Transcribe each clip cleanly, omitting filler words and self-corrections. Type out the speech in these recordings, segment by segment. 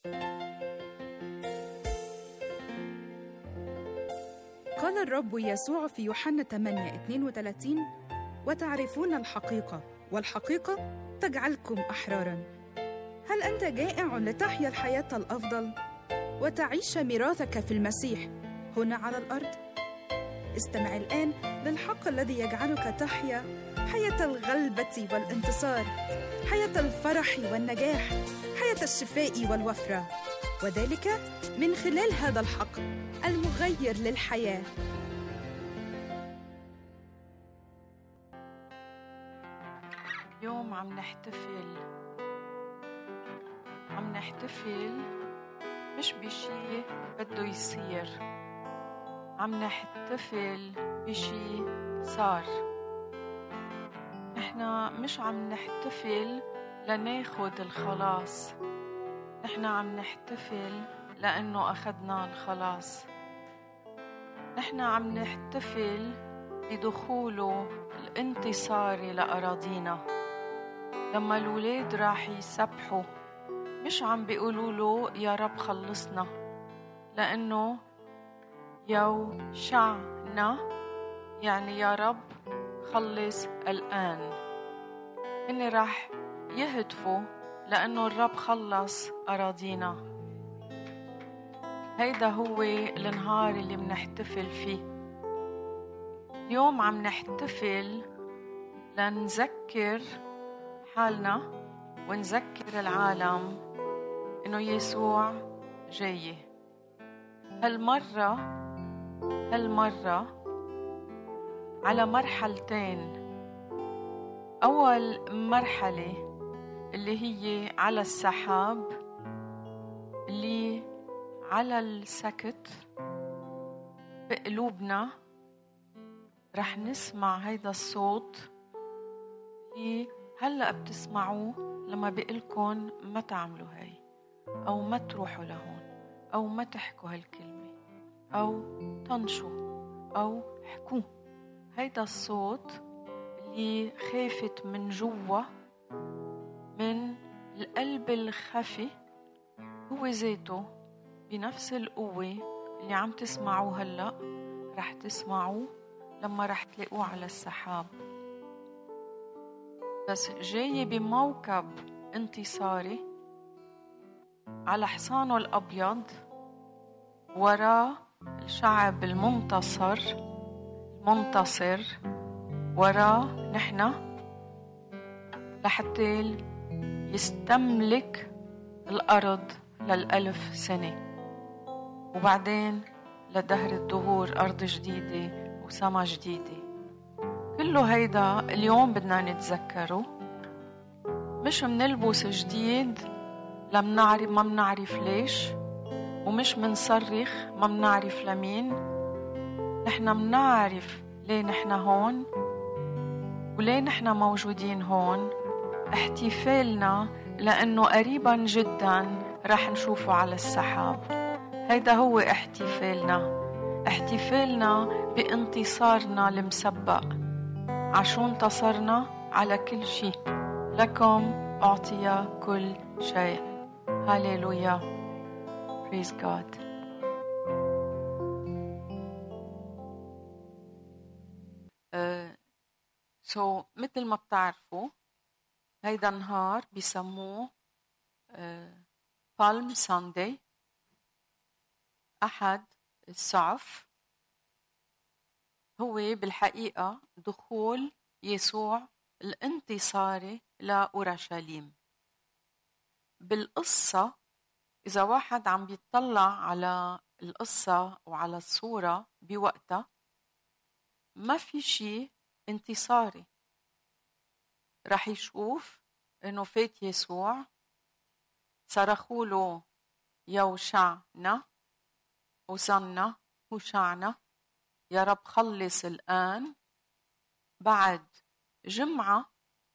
قال الرب يسوع في يوحنا 8:32: وتعرفون الحقيقة، والحقيقة تجعلكم أحراراً. هل أنت جائع لتحيا الحياة الأفضل وتعيش ميراثك في المسيح هنا على الأرض؟ استمع الآن للحق الذي يجعلك تحيا حياة الغلبة والانتصار، حياة الفرح والنجاح، حياة الشفاء والوفرة، وذلك من خلال هذا الحق المغير للحياة. اليوم عم نحتفل مش بشي بده يصير، عم نحتفل بشي صار. نحنا مش عم نحتفل لناخد الخلاص، نحنا عم نحتفل لأنه أخدنا الخلاص. نحنا عم نحتفل بدخوله الانتصاري لأراضينا. لما الولاد راح يسبحوا مش عم بيقولوا له يا رب خلصنا، لأنه يوشعنا يعني يا رب خلص الآن. هن راح يهتفوا لأنه الرب خلص أراضينا. هيدا هو النهار اللي بنحتفل فيه. اليوم عم نحتفل لنذكر حالنا ونذكر العالم إنه يسوع جاي. هالمرة على مرحلتين. أول مرحلة اللي هي على السحاب، اللي على السكت بقلوبنا. رح نسمع هيدا الصوت اللي هلأ بتسمعوه لما بقلكن ما تعملوا هاي، أو ما تروحوا لهون، أو ما تحكوا هالكلمة، أو طنشوا، أو حكوه. هيدا الصوت اللي خافت من جوا، من القلب الخفي، هو ذاته بنفس القوة اللي عم تسمعوه هلأ رح تسمعوه لما رح تلاقوه على السحاب. بس جاي بموكب انتصاري على حصانه الأبيض، وراه الشعب المنتصر، وراه نحنا لحتى يستملك الأرض ل1000 سنة، وبعدين لدهر الدهور أرض جديدة وسما جديدة. كله هيدا اليوم بدنا نتذكره. مش منلبس جديد ما منعرف ليش، ومش منصرخ ما منعرف لمين. نحنا منعرف ليه نحنا هون وليه نحنا موجودين هون. احتفالنا لأنه قريبا جدا رح نشوفه على السحاب. هيدا هو احتفالنا بانتصارنا المسبق. عشو انتصرنا على كل شيء، لكم أعطي كل شيء. هاليلويا. Praise God. مثل ما بتعرفوا هيدا النهار بيسموه Palm Sunday، أحد السعف. هو بالحقيقة دخول يسوع الانتصاري لأورشليم. بالقصة إذا واحد عم بيطلع على القصة وعلى الصورة بوقتها، ما في شيء انتصاري. رح يشوف إنه فات يسوع، صرخوا له يوشعنا، وصلنا وشعنا، يا رب خلص الآن. بعد جمعة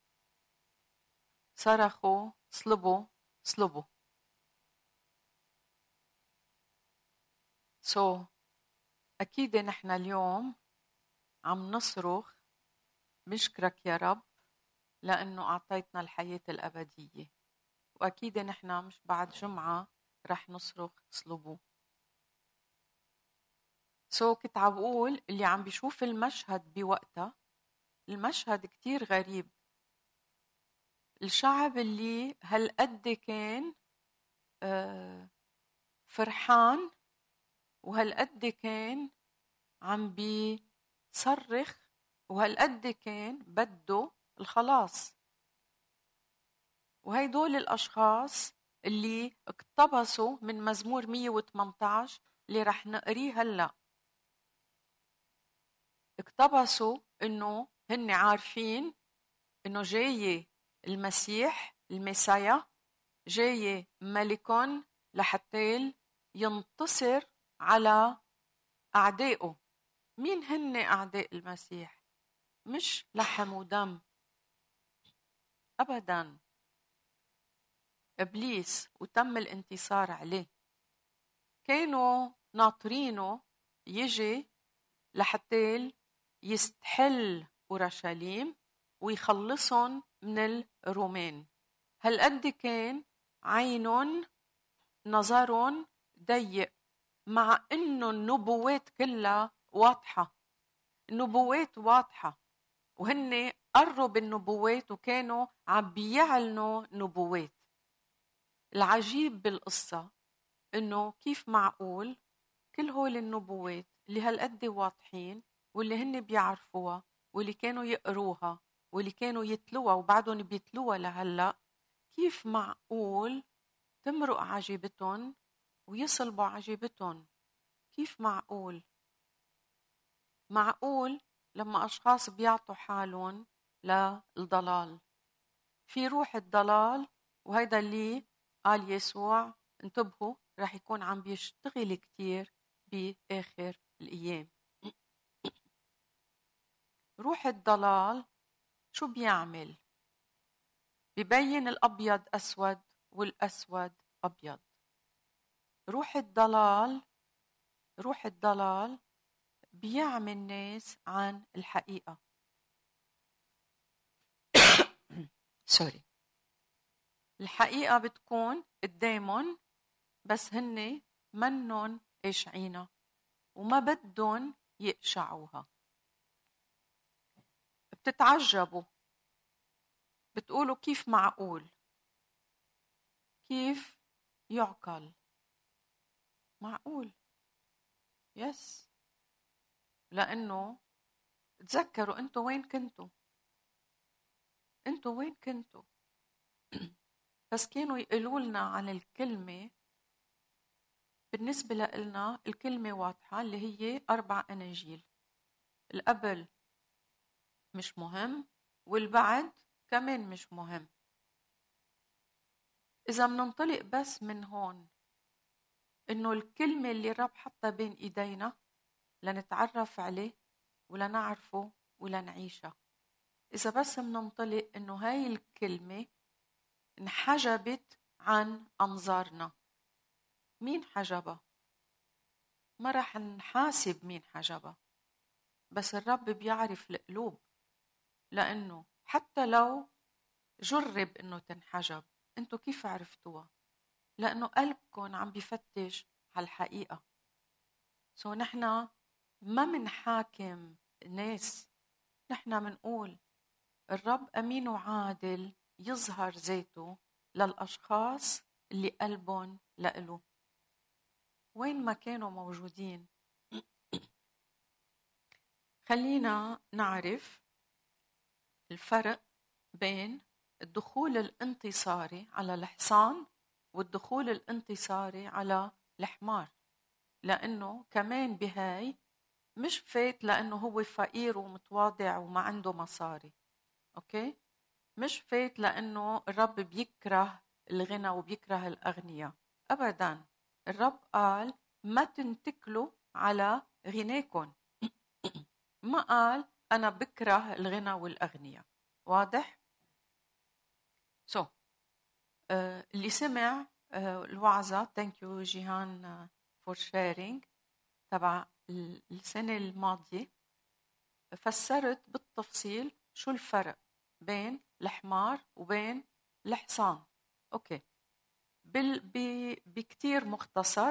صرخوا صلبوا. أكيد نحن اليوم عم نصرخ بشكرك يا رب لأنه أعطيتنا الحياة الأبدية. وأكيد نحن مش بعد جمعة رح نصرخ اصلبوه. كنت عم بقول اللي عم بيشوف المشهد بوقتها، المشهد كتير غريب. الشعب اللي هالقد كان فرحان وهالقد كان عم بيصرخ وهالقد كان بده الخلاص، وهيدول الأشخاص اللي اقتبسوا من مزمور 118 اللي رح نقريه هلأ. اقتبسوا انه هن عارفين انه جاي المسيح المسيا، جاي ملكون لحتى ينتصر على أعدائه. مين هن أعداء المسيح؟ مش لحم ودم أبداً، إبليس، وتم الانتصار عليه. كانوا ناطرينه يجي لحتى يستحل أورشليم ويخلصهم من الرومان. هالقد كان عينهم نظرهم ضيق، مع انه النبوات كلها واضحة. النبوات واضحة وهن قروا بالنبوات وكانوا عم بيعلنوا نبوات. العجيب بالقصة انه كيف معقول كل هول النبوات اللي هالقد واضحين واللي هن بيعرفوها واللي كانوا يقروها واللي كانوا يتلوها وبعدهم بيتلوها لهلأ، كيف معقول تمرق عجيبتهم ويصلبوا عجيبتهم؟ كيف معقول؟ معقول لما أشخاص بيعطوا حالهم للضلال، في روح الضلال. وهيدا اللي قال يسوع انتبهوا رح يكون عم بيشتغل كتير بآخر الأيام. روح الضلال شو بيعمل؟ ببين الأبيض أسود والأسود أبيض. روح الضلال بيعمي الناس عن الحقيقة. سوري. الحقيقة بتكون قدامهم بس هن منن قاشعينها وما بدهم يقشعوها. بتتعجبوا، بتقولوا كيف معقول؟ كيف يعقل؟ معقول، يس. لأنه تذكروا أنتوا وين كنتوا، أنتوا وين كنتوا. بس كانوا يقولوا لنا عن الكلمة. بالنسبة لنا الكلمة واضحة اللي هي 4 أناجيل. القبل مش مهم والبعد كمان مش مهم. إذا مننطلق بس من هون إنه الكلمة اللي الرب حطها بين إيدينا لنتعرف عليه ولنعرفه ولنعيشها، إذا بس مننطلق إنه هاي الكلمة انحجبت عن أنظارنا، مين حجبها؟ ما رح نحاسب مين حجبها، بس الرب بيعرف القلوب. لأنه حتى لو جرب إنه تنحجب، أنتوا كيف عرفتوها؟ لأنه قلبكم عم بيفتش على الحقيقة. نحن ما منحاكم الناس، نحن منقول الرب أمين وعادل يظهر ذاته للأشخاص اللي قلبهم لإله وين ما كانوا موجودين. خلينا نعرف الفرق بين الدخول الانتصاري على الحصان والدخول الانتصاري على الحمار، لأنه كمان بهاي مش فات لأنه هو فقير ومتواضع وما عنده مصاري. أوكي؟ مش فات لأنه الرب بيكره الغنى وبيكره الأغنياء أبداً. الرب قال ما تنتكلوا على غناكم. ما قال أنا بكره الغنى والأغنياء. واضح؟ اللي سمع الوعظة thank you جيهان for sharing تبع السنة الماضية، فسرت بالتفصيل شو الفرق بين الحمار وبين الحصان. أوكي. كتير مختصر.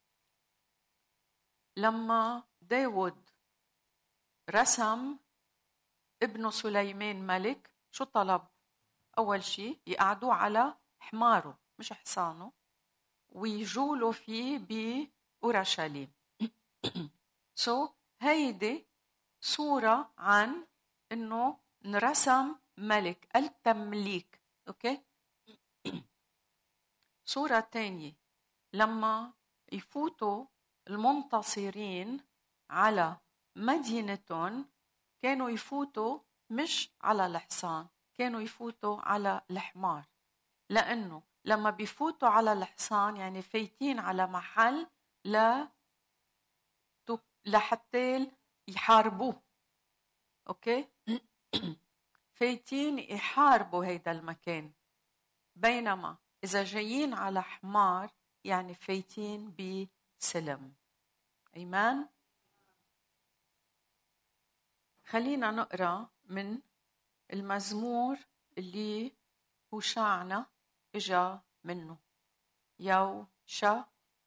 لما داود رسم ابنه سليمان ملك، شو طلب؟ أول شيء يقعدوه على حماره مش حصانه ويجولوا فيه بأورشليم. هيدي صورة عن إنه نرسم ملك، التمليك. أوكي. صورة تانية لما يفوتوا المنتصرين على مدينتهم، كانوا يفوتوا مش على الحصان، كانوا يفوتوا على الحمار، لأنه لما بيفوتوا على الحصان يعني فايتين على محل لحتى يحاربوه. أوكي. فايتين يحاربوا هيدا المكان، بينما إذا جايين على حمار يعني فايتين بسلم. إيمان. خلينا نقرأ من المزمور اللي هوشعنا إجا منه. يوشنا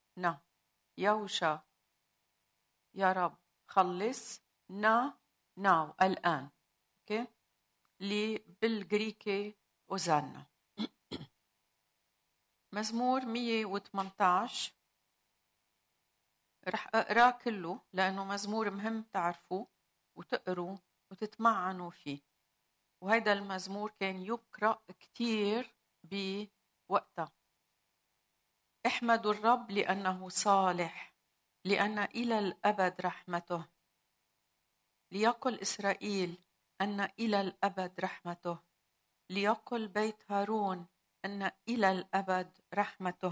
يا رب خلصنا ناو الآن. أوكي. اللي بالجريكي أوزانا. مزمور 118 رح أقرأ كله لأنه مزمور مهم تعرفوه وتقروا وتتمعنوا فيه. وهذا المزمور كان يقرأ كتير بوقتها. احمدوا الرب لأنه صالح، لأن إلى الأبد رحمته. ليقل إسرائيل أن إلى الأبد رحمته. ليقل بيت هارون أن إلى الأبد رحمته.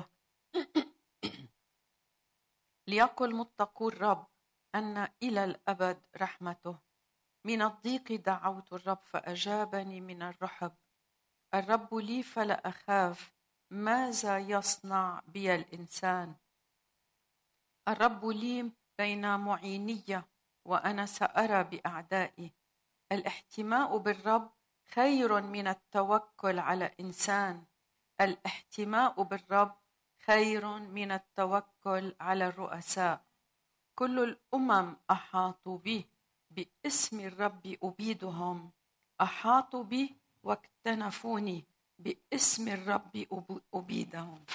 ليقل متقو الرب أن إلى الأبد رحمته. من الضيق دعوت الرب فأجابني من الرحب. الرب لي فلا أخاف، ماذا يصنع بي الإنسان؟ الرب لي بين معيني وأنا سأرى بأعدائي. الاحتماء بالرب خير من التوكل على إنسان. الاحتماء بالرب خير من التوكل على الرؤساء. كل الأمم أحاطوا بي، باسم الرب أبيدهم. أحاطوا بي واكتنفوني، باسم الرب أبيدهم.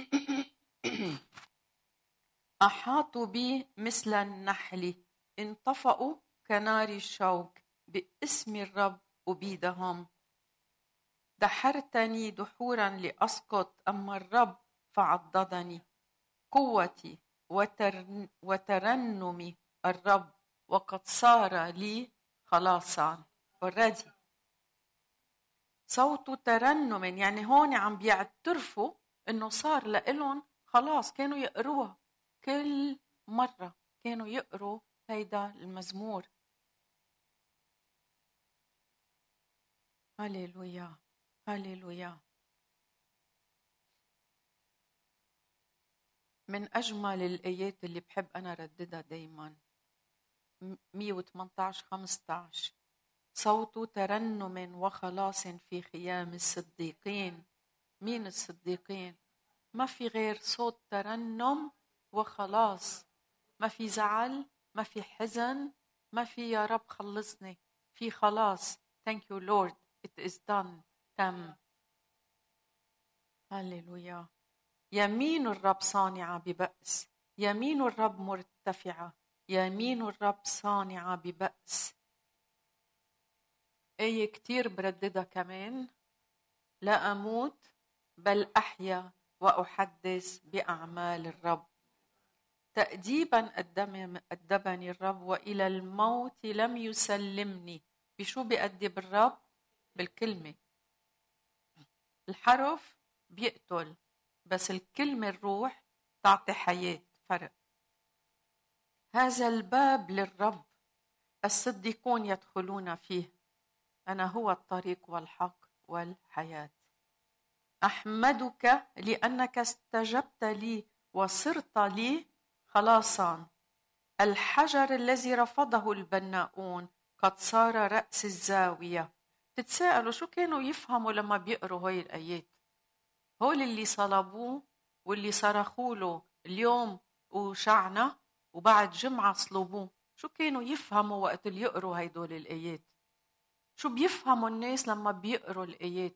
أحاطوا بي مثل النحل، انطفأوا كنار الشوك، باسم الرب أبيدهم. دحرتني دحورا لأسقط، أما الرب فعضدني. قوتي وترنمي الرب، وقد صار لي خلاصا. already صوت ترنم، يعني هون عم بيعترفوا انه صار لهم خلاص. كانوا يقروها كل مرة، كانوا يقروا هيدا المزمور. هاليلويا هاليلويا. من أجمل الآيات اللي بحب أنا رددها دايما 118:15. صوت ترنم وخلاص في خيام الصديقين. مين الصديقين؟ ما في غير صوت ترنم وخلاص. ما في زعل، ما في حزن، ما في يا رب خلصني، في خلاص. Thank you Lord, it is done. تم. هاليلويا. يمين الرب صانعة ببأس، يمين الرب مرتفعة، يمين الرب صانعة ببأس. آية كتير برددها كمان. لا أموت بل أحيا وأحدث بأعمال الرب. تأديبا أدبني الرب وإلى الموت لم يسلمني. بشو بيأدب الرب؟ بالكلمة. الحرف بيقتل، بس الكلمة الروح تعطي حياة. فرق. هذا الباب للرب، الصديقون يدخلون فيه. أنا هو الطريق والحق والحياة. أحمدك لأنك استجبت لي وصرت لي خلاصا. الحجر الذي رفضه البناؤون قد صار رأس الزاوية. تتساءلوا شو كانوا يفهموا لما بيقروا هاي الآيات؟ هول اللي صلبوه واللي صرخوا له اليوم وشعنا وبعد جمعة صلبوه، شو كانوا يفهموا وقت اللي يقروا هيدول الآيات؟ شو بيفهموا الناس لما بيقروا الآيات؟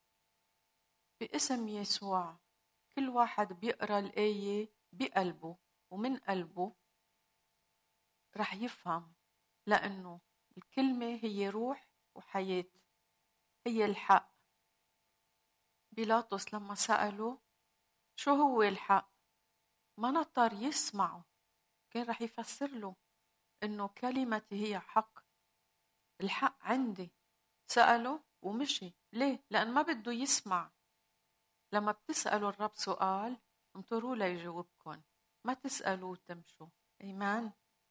باسم يسوع كل واحد بيقرأ الآية بقلبه ومن قلبه رح يفهم، لأنه الكلمة هي روح وحياة، هي الحق. بيلاطس لما سأله شو هو الحق ما نطر يسمعه، كان رح يفسر له إنه كلمتي هي حق، الحق عندي. سأله ومشي. ليه؟ لأن ما بده يسمع. لما بتسألوا الرب سؤال انطروا ليجاوبكم، ما تسألوا وتمشوا. إيمان.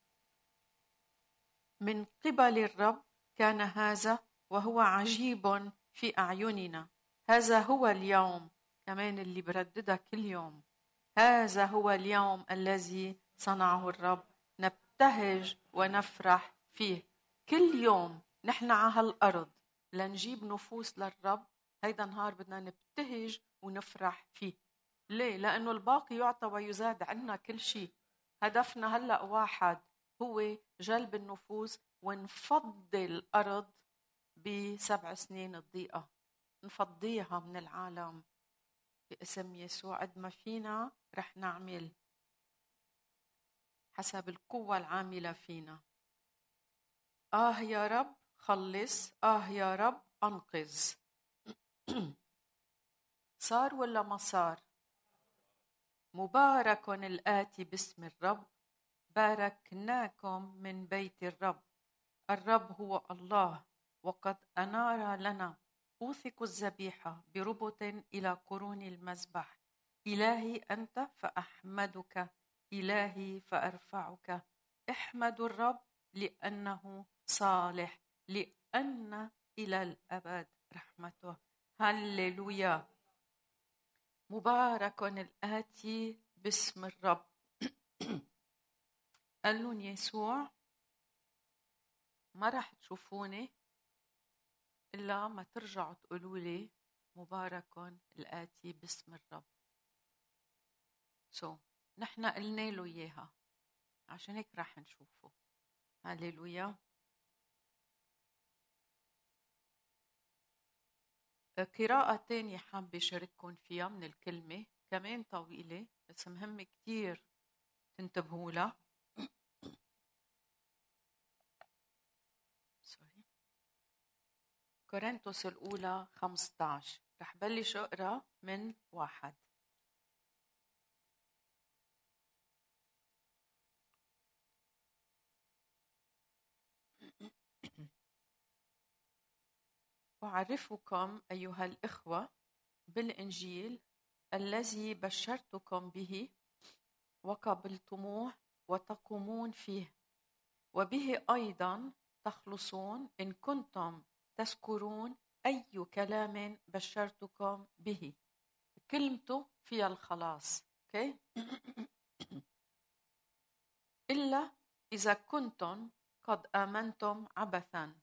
من قبل الرب كان هذا وهو عجيب في أعيننا. هذا هو اليوم، كمان اللي برددها كل يوم، هذا هو اليوم الذي صنعه الرب، نبتهج ونفرح فيه. كل يوم نحن على هالأرض لنجيب نفوس للرب، هيدا نهار بدنا نبتهج ونفرح فيه. ليه؟ لأنه الباقي يعطى ويزاد عنا كل شيء. هدفنا هلأ واحد، هو جلب النفوس ونفضي الأرض ب7 سنين الضيقة، نفضيها من العالم باسم يسوع. قد ما فينا رح نعمل حسب القوة العاملة فينا. يا رب خلص، يا رب أنقذ. صار ولا ما صار؟ مبارك الآتي باسم الرب، باركناكم من بيت الرب. الرب هو الله وقد أنار لنا. أوثق الذبيحة بربط إلى قرون المذبح. إلهي أنت فأحمدك، إلهي فأرفعك. احمدوا الرب لأنه صالح، لأن إلى الأبد رحمته. هللويا. مبارك الآتي باسم الرب. قال لهم يسوع ما رح تشوفوني إلا ما ترجعوا تقولوا لي مبارك الآتي باسم الرب. نحن قلنا له إياها، عشان هيك رح نشوفه. هاليلويا. قراءة تانية حابة شارككم فيها من الكلمة، كمان طويلة بس مهم كتير تنتبهوا لها. كورنثوس الأولى 15. رح بلش أقرأ من 1. أعرفكم أيها الإخوة بالإنجيل الذي بشرتكم به وقبلتموه وتقومون فيه، وبه أيضا تخلصون إن كنتم تذكرون أي كلام بشرتكم به. كلمته فيها الخلاص. إلا إذا كنتم قد آمنتم عبثا.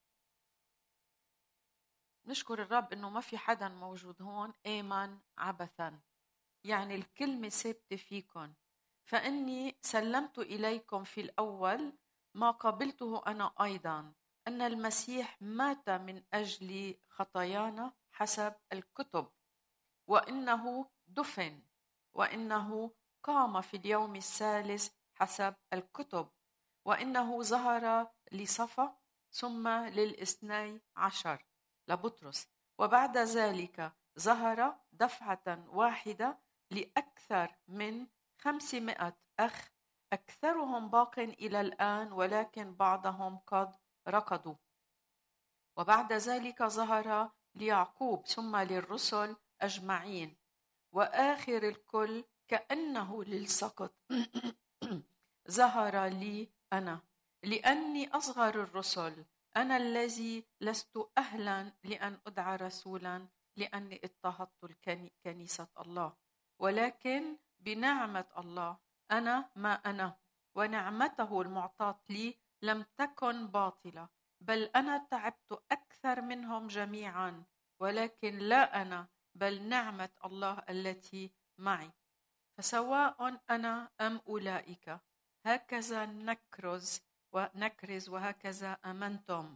نشكر الرب إنه ما في حدا موجود هون آمن عبثا، يعني الكلمة ثابتة فيكم. فإني سلمت إليكم في الأول ما قبلته أنا أيضا، أن المسيح مات من أجل خطايانا حسب الكتب، وإنه دفن، وإنه قام في اليوم الثالث حسب الكتب، وإنه ظهر لصفا ثم لل12 لبطرس، وبعد ذلك ظهر دفعة واحدة لأكثر من 500 أخ، أكثرهم باق إلى الآن ولكن بعضهم قد ركضوا. وبعد ذلك ظهر ليعقوب ثم للرسل أجمعين، وآخر الكل كأنه للسقط ظهر لي أنا، لأني أصغر الرسل، أنا الذي لست أهلا لأن أدعى رسولا، لأني اضطهدت كنيسة الله. ولكن بنعمة الله أنا ما أنا، ونعمته المعطاة لي لم تكن باطلة، بل أنا تعبت أكثر منهم جميعا، ولكن لا أنا بل نعمة الله التي معي. فسواء أنا أم أولئك هكذا نكرز وهكذا آمنتم.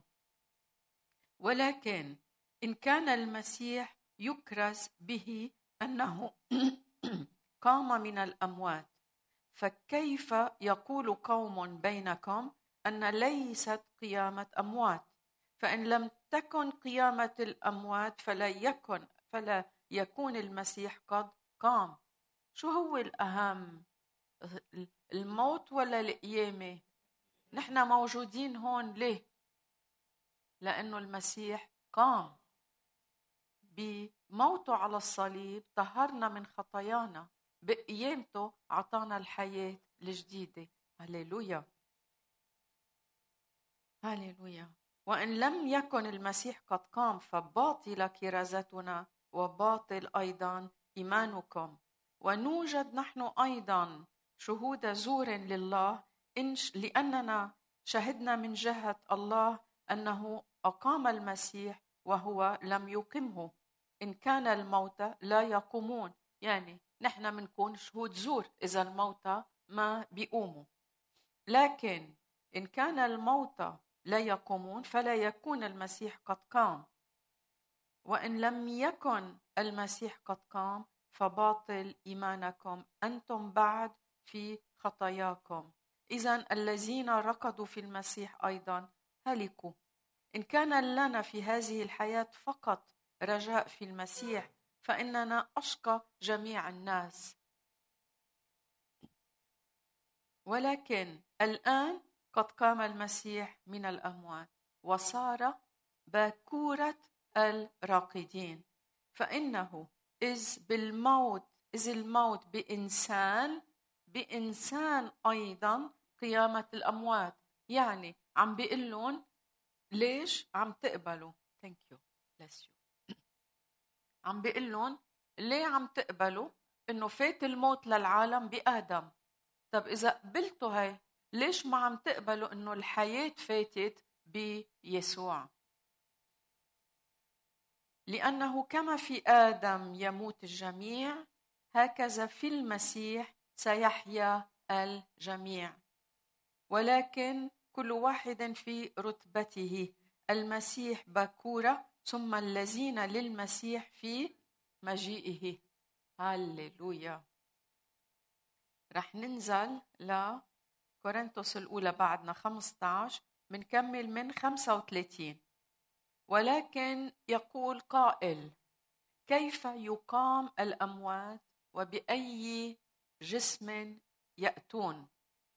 ولكن إن كان المسيح يكرز به أنه قام من الأموات، فكيف يقول قوم بينكم أن ليست قيامة أموات؟ فإن لم تكن قيامة الأموات فلا يكون المسيح قد قام. شو هو الأهم، الموت ولا القيامة؟ نحن موجودين هون ليه؟ لأنه المسيح قام بموته على الصليب، طهرنا من خطايانا، بقيامته عطانا الحياة الجديدة. هللويا هللويا. وإن لم يكن المسيح قد قام فباطل كرازتنا وباطل أيضا إيمانكم. ونوجد نحن أيضا شهود زور لله، لأننا شهدنا من جهة الله أنه أقام المسيح وهو لم يقمه. إن كان الموتى لا يقومون، يعني نحن منكون شهود زور إذا الموتى ما بيقوموا. لكن إن كان الموتى لا يقومون فلا يكون المسيح قد قام. وإن لم يكن المسيح قد قام فباطل إيمانكم، أنتم بعد في خطاياكم. إذن الذين ركضوا في المسيح أيضا هلكوا. إن كان لنا في هذه الحياة فقط رجاء في المسيح فإننا أشقى جميع الناس. ولكن الآن قد قام المسيح من الأموات وصار باكورة الراقدين. فإنه إذ الموت بإنسان أيضا قيامة الأموات. يعني عم بيقلون ليش عم تقبلوا؟ Thank you. Bless you. عم بيقلون ليه عم تقبلوا إنه فات الموت للعالم بآدم؟ طب إذا قبلتوا هاي ليش ما عم تقبلوا إنه الحياة فاتت بيسوع؟ لأنه كما في آدم يموت الجميع، هكذا في المسيح سيحيا الجميع، ولكن كل واحد في رتبته. المسيح باكورة، ثم الذين للمسيح في مجيئه. هاللويا. رح ننزل لكورنثوس الأولى بعدنا 15، منكمل من 35. ولكن يقول قائل: كيف يقام الأموات وبأي جسم يأتون؟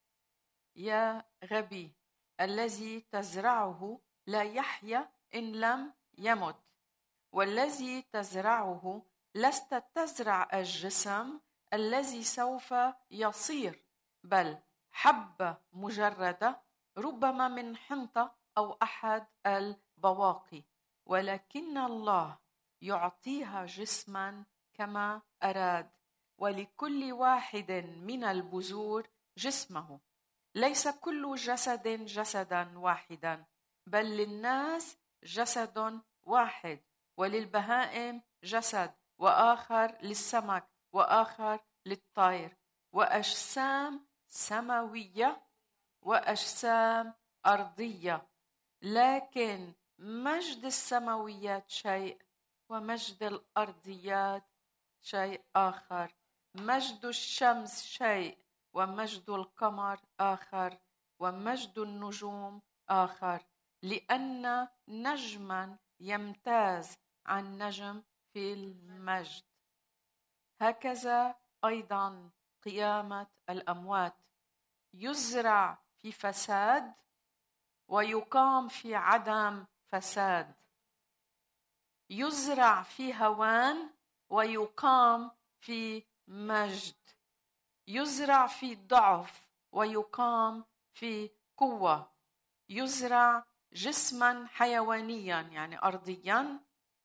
يا غبي، الذي تزرعه لا يحيا إن لم يمت، والذي تزرعه لست تزرع الجسم الذي سوف يصير، بل حبة مجردة ربما من حنطة أو أحد البواقي، ولكن الله يعطيها جسما كما أراد، ولكل واحد من البذور جسمه. ليس كل جسد جسدا واحدا، بل للناس جسد واحد، وللبهائم جسد، وآخر للسمك، وآخر للطير، وأجسام سماوية وأجسام أرضية. لكن مجد السماويات شيء، ومجد الأرضيات شيء آخر. مجد الشمس شيء، ومجد القمر آخر، ومجد النجوم آخر، لأن نجما يمتاز عن نجم في المجد. هكذا أيضا قيامة الأموات، يزرع في فساد ويقام في عدم فساد، يزرع في هوان ويقام في مجد، يزرع في ضعف ويقام في قوة، يزرع جسما حيوانيا يعني أرضيا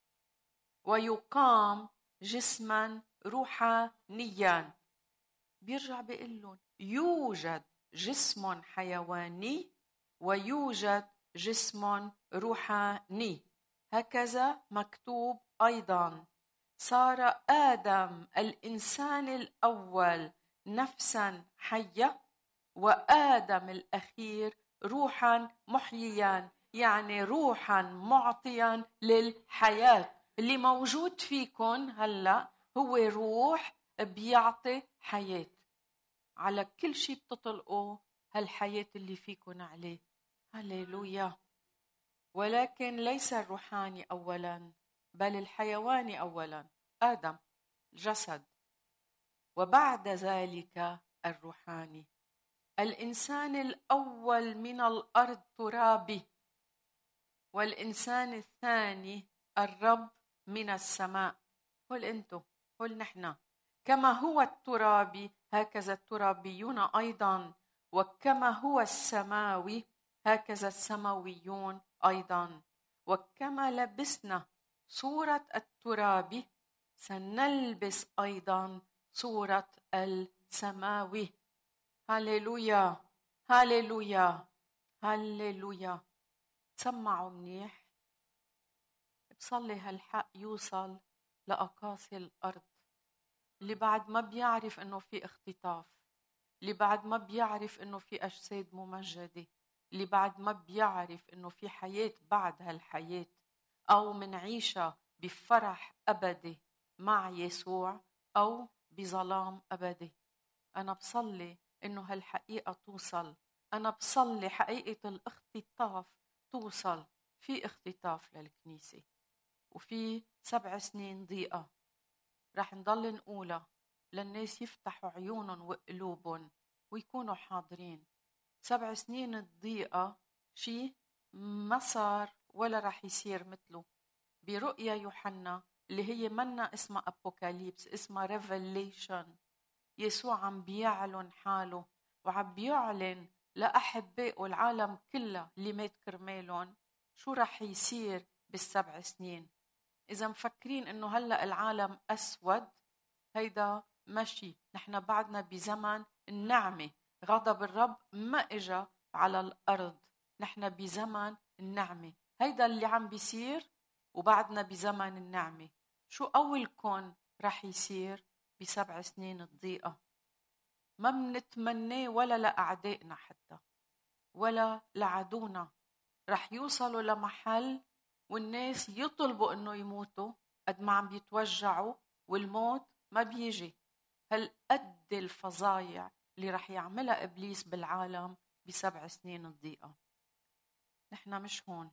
ويقام جسما روحانيا. بيرجع بيقول يوجد جسم حيواني ويوجد جسم روحاني. هكذا مكتوب أيضا: صار آدم الإنسان الأول نفسا حية، وآدم الأخير روحا محييا، يعني روحا معطيا للحياة. اللي موجود فيكن هلأ هو روح بيعطي حياة على كل شيء بتطلقوا هالحياة اللي فيكن عليه. هللويا. ولكن ليس الروحاني أولا، بل الحيواني أولا، آدم الجسد، وبعد ذلك الروحاني. الإنسان الأول من الأرض ترابي، والإنسان الثاني الرب من السماء. قل أنتم، قل نحن. كما هو الترابي هكذا الترابيون أيضا، وكما هو السماوي هكذا السماويون أيضا. وكما لبسنا صورة الترابي سنلبس أيضا صورة السماوي. هاليلويا هاليلويا هاليلويا. تسمعوا منيح. بصلي هالحق يوصل لأقاصي الأرض. اللي بعد ما بيعرف إنه في اختطاف، اللي بعد ما بيعرف إنه في أجساد ممجدة، اللي بعد ما بيعرف إنه في حياة بعد هالحياة، أو منعيشها بفرح أبدي مع يسوع أو بظلام أبدي. أنا بصلي إنه هالحقيقة توصل. أنا بصلي حقيقة الاختطاف توصل. في اختطاف للكنيسة، وفي 7 سنين ضيقة رح نضل نقولها للناس يفتحوا عيونهم وقلوبهم ويكونوا حاضرين. 7 سنين الضيقة شيء ما صار ولا رح يصير مثله. برؤيا يوحنا اللي هي منا اسمها أبوكاليبس، اسمها ريفيليشن، يسوع عم بيعلن حاله وعم بيعلن لأحبائه العالم كلها اللي مات كرمالهم شو رح يصير بال7 سنين. إذا مفكرين إنه هلأ العالم أسود، هيدا ماشي. نحن بعدنا بزمن النعمة. غضب الرب ما إجا على الأرض، نحن بزمن النعمة. هيدا اللي عم بيصير، وبعدنا بزمن النعمة. شو أولكم رح يصير ب7 سنين الضيقة؟ ما منتمناه ولا لأعدائنا حتى ولا لعدونا. رح يوصلوا لمحل والناس يطلبوا إنه يموتوا قد ما عم بيتوجعوا، والموت ما بيجي. هالقد الفظايع اللي رح يعملها إبليس بالعالم ب7 سنين الضيقة. نحن مش هون.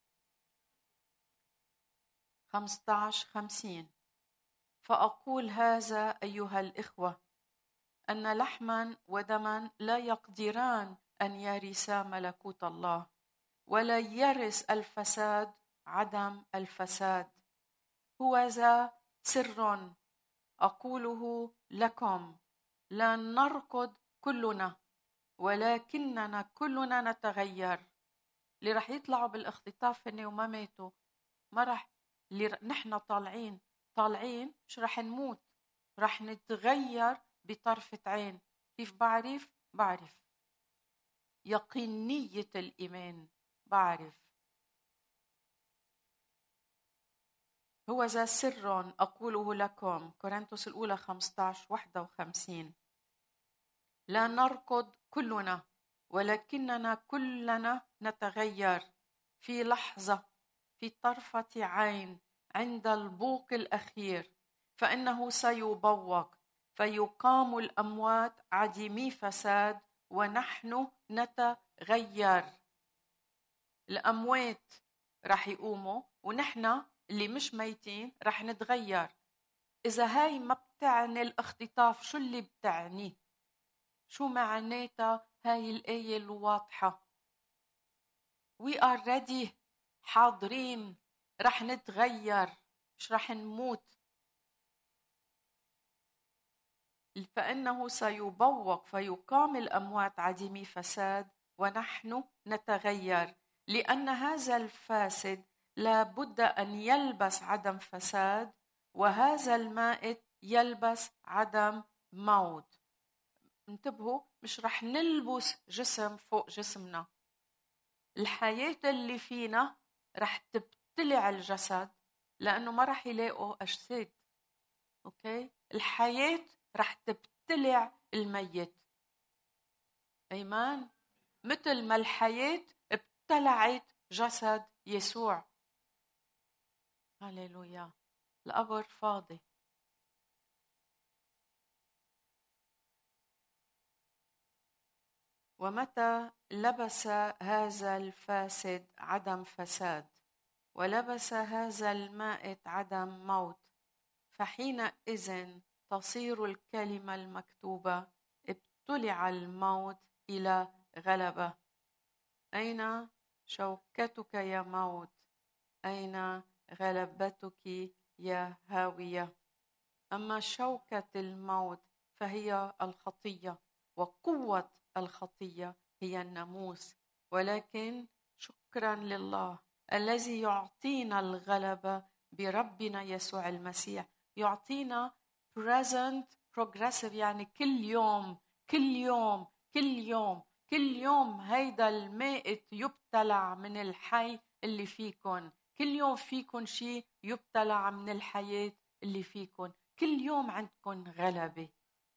15:50. فأقول هذا أيها الإخوة، أن لحما ودما لا يقدران أن يرثا ملكوت الله، ولا يرث الفساد عدم الفساد. هو ذا سر أقوله لكم، لا نركض كلنا ولكننا كلنا نتغير. اللي رح يطلعوا بالاختطاف هن وما ماتوا، ما رح. اللي نحن طالعين مش رح نموت، رح نتغير بطرفة عين. كيف بعرف يقينية الإيمان. بعرف. هو ذا سر أقوله لكم، كورنثوس الأولى 15:51. لا نركض كلنا ولكننا كلنا نتغير في لحظة، في طرفة عين، عند البوق الأخير، فإنه سيبوق فيقام الأموات عديمي فساد ونحن نتغير. الأموات رح يقوموا ونحن اللي مش ميتين رح نتغير. إذا هاي ما بتعني الاختطاف، شو اللي بتعني؟ شو معناتها هاي الآية الواضحة؟ We are ready، حاضرين، رح نتغير مش رح نموت. فإنه سيبوق فيقام الأموات عديمي فساد ونحن نتغير، لأن هذا الفاسد لا بد أن يلبس عدم فساد، وهذا المائت يلبس عدم موت. انتبهوا، مش رح نلبس جسم فوق جسمنا. الحياة اللي فينا رح تبتلع الجسد، لأنه ما رح يلاقوا أجساد. أوكي؟ الحياة رح تبتلع الميت. أيمان؟ مثل ما الحياة ابتلعت جسد يسوع. هاليلويا. القبر فاضي. ومتى لبس هذا الفاسد عدم فساد، ولبس هذا المائت عدم موت، فحينئذ تصير الكلمة المكتوبة: ابتلع الموت إلى غلبة. أين شوكتك يا موت؟ أين غلبتك يا هاوية؟ أما شوكة الموت فهي الخطية، وقوة الخطية هي الناموس. ولكن شكرا لله الذي يعطينا الغلبة بربنا يسوع المسيح. يعطينا present progressive، يعني كل يوم كل يوم كل يوم كل يوم هيدا المائت يبتلع من الحي اللي فيكن. كل يوم فيكن شيء يبتلع من الحياة اللي فيكن. كل يوم عندكن غلبة.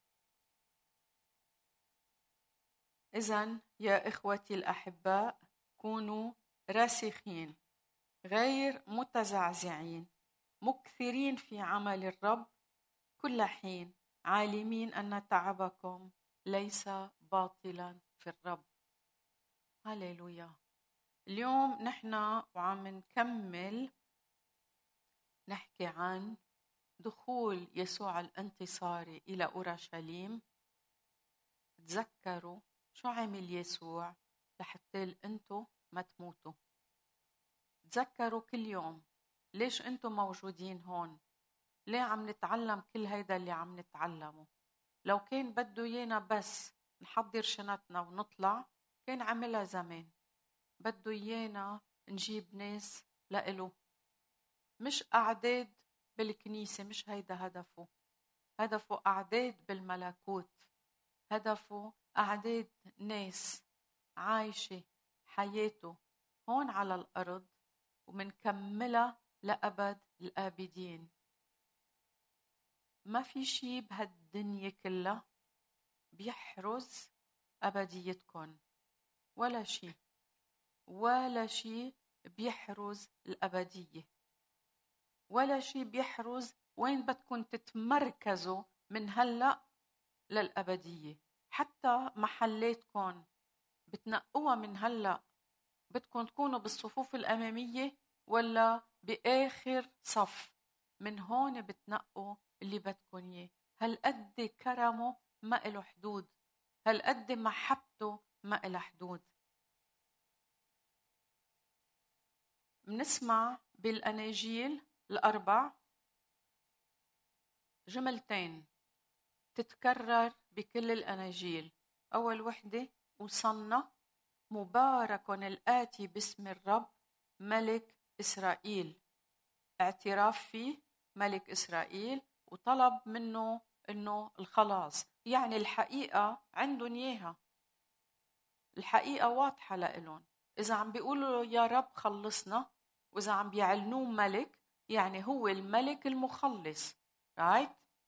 إذن يا إخوتي الأحباء، كونوا راسخين غير متزعزعين، مكثرين في عمل الرب كل حين، عالمين أن تعبكم ليس باطلا في الرب. هاليلويا. اليوم نحن وعم نكمل نحكي عن دخول يسوع الانتصاري إلى أورشليم. تذكروا شو عمل يسوع لحتى أنتوا ما تموتوا. تذكروا كل يوم ليش أنتوا موجودين هون، ليه عم نتعلم كل هيدا اللي عم نتعلمه. لو كان بده يانا بس نحضر شنطنا ونطلع كان عملها زمان. بده يانا نجيب ناس لإله، مش أعداد بالكنيسة. مش هيدا هدفه. هدفه أعداد بالملكوت. هدفه أعداد ناس عايشة حياته هون على الأرض ومنكملها لأبد الآبدين. ما في شي بهالدنيا كلها بيحرز أبديتكم، ولا شي، ولا شي بيحرز الأبدية، ولا شي بيحرز وين بدكم تتمركزوا من هلأ للأبدية. حتى محلاتكم بتنقوها من هلأ. بدكم تكونوا بالصفوف الأمامية ولا بآخر صف؟ من هون بتنقوا اللي بدكم إياه. هالقد كرمه ما إله حدود، هالقد محبته ما إله حدود. بنسمع بالأناجيل الأربع جملتين تتكرر بكل الأناجيل. أول وحدة: وصلنا مبارك الآتي باسم الرب ملك إسرائيل. اعتراف فيه ملك إسرائيل وطلب منه إنه الخلاص، يعني الحقيقة عندهم إياها. الحقيقة واضحة لإلهم. إذا عم بيقولوا يا رب خلصنا، وإذا عم بيعلنوه ملك، يعني هو الملك المخلص. right؟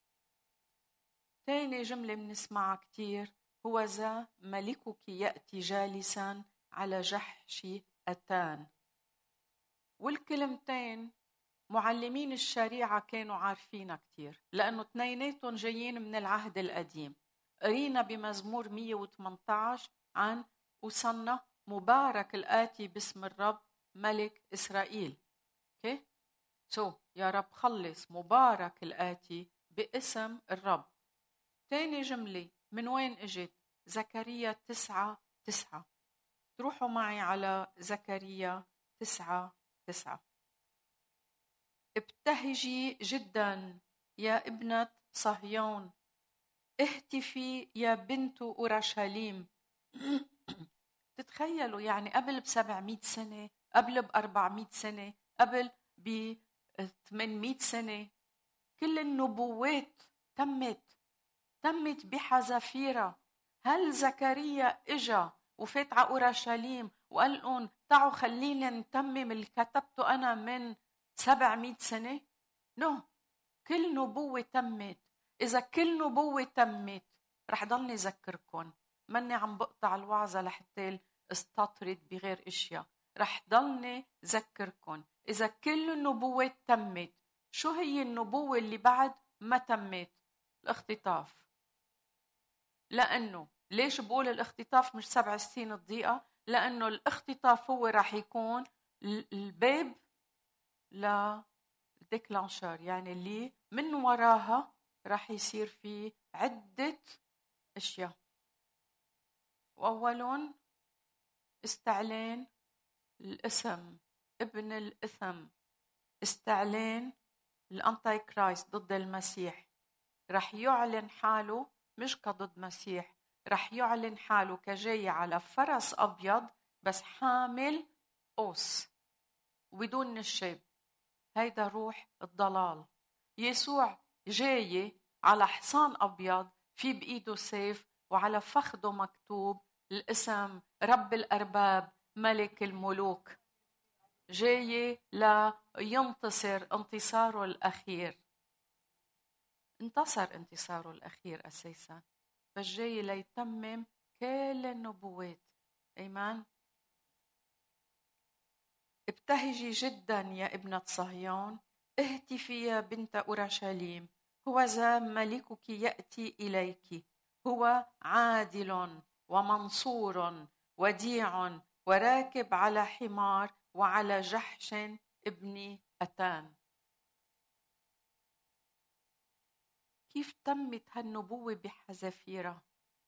تاني جملة بنسمعها كتير: هو ذا ملكك يأتي جالسا على جحش أتان. والكلمتين معلمين الشريعة كانوا عارفينها كتير، لأنه اثنيناتهم جايين من العهد القديم. قرينا بمزمور 118 عن وصلنا مبارك الآتي باسم الرب ملك إسرائيل. اوكي؟ يا رب خلص، مبارك الآتي باسم الرب. تاني جملة من وين اجت؟ زكريا 9:9. تروحوا معي على زكريا 9:9. ابتهجي جدا يا ابنة صهيون، اهتفي يا بنت أورشليم. تتخيلوا يعني قبل ب700 سنة، قبل ب400 سنة، قبل ب800 سنة كل النبوات تمت بحذافيرها. هل زكريا اجا وفات على أورشليم وقال لهم تعوا خلينا نتمم اللي كتبته أنا من 700 سنة؟ نو. كل نبوة تمت. إذا كل نبوة تمت رح ضلني ذكركم، ماني عم بقطع الوعظة لحتى استطرد بغير اشياء، رح ضلني ذكركم. إذا كل النبوة تمت، شو هي النبوة اللي بعد ما تمت؟ الاختطاف. لأنه ليش بقول الاختطاف مش 7 سنين الضيقة؟ لأنه الاختطاف هو رح يكون الباب للديكلانشر، يعني اللي من وراها رح يصير فيه عدة أشياء. وأولون استعلان الاسم، ابن الإثم، استعلان الأنتي كرايست ضد المسيح. رح يعلن حاله مش كضد مسيح، رح يعلن حاله كجاي على فرس أبيض بس حامل قوس وبدون نشاب. هيدا روح الضلال. يسوع جاي على حصان أبيض، في بإيده سيف، وعلى فخده مكتوب الاسم رب الأرباب ملك الملوك. جاي لينتصر انتصاره الأخير. انتصر انتصاره الأخير أساسا، بس جاي ليتمم كل النبوات. أيمان. ابتهجي جدا يا ابنة صهيون، اهتفي يا بنت أورشليم، هو ذا ملكك يأتي إليك، هو عادل ومنصور وديع وراكب على حمار وعلى جحش ابن أتان. كيف تمت هالنبوة بحذافيرها؟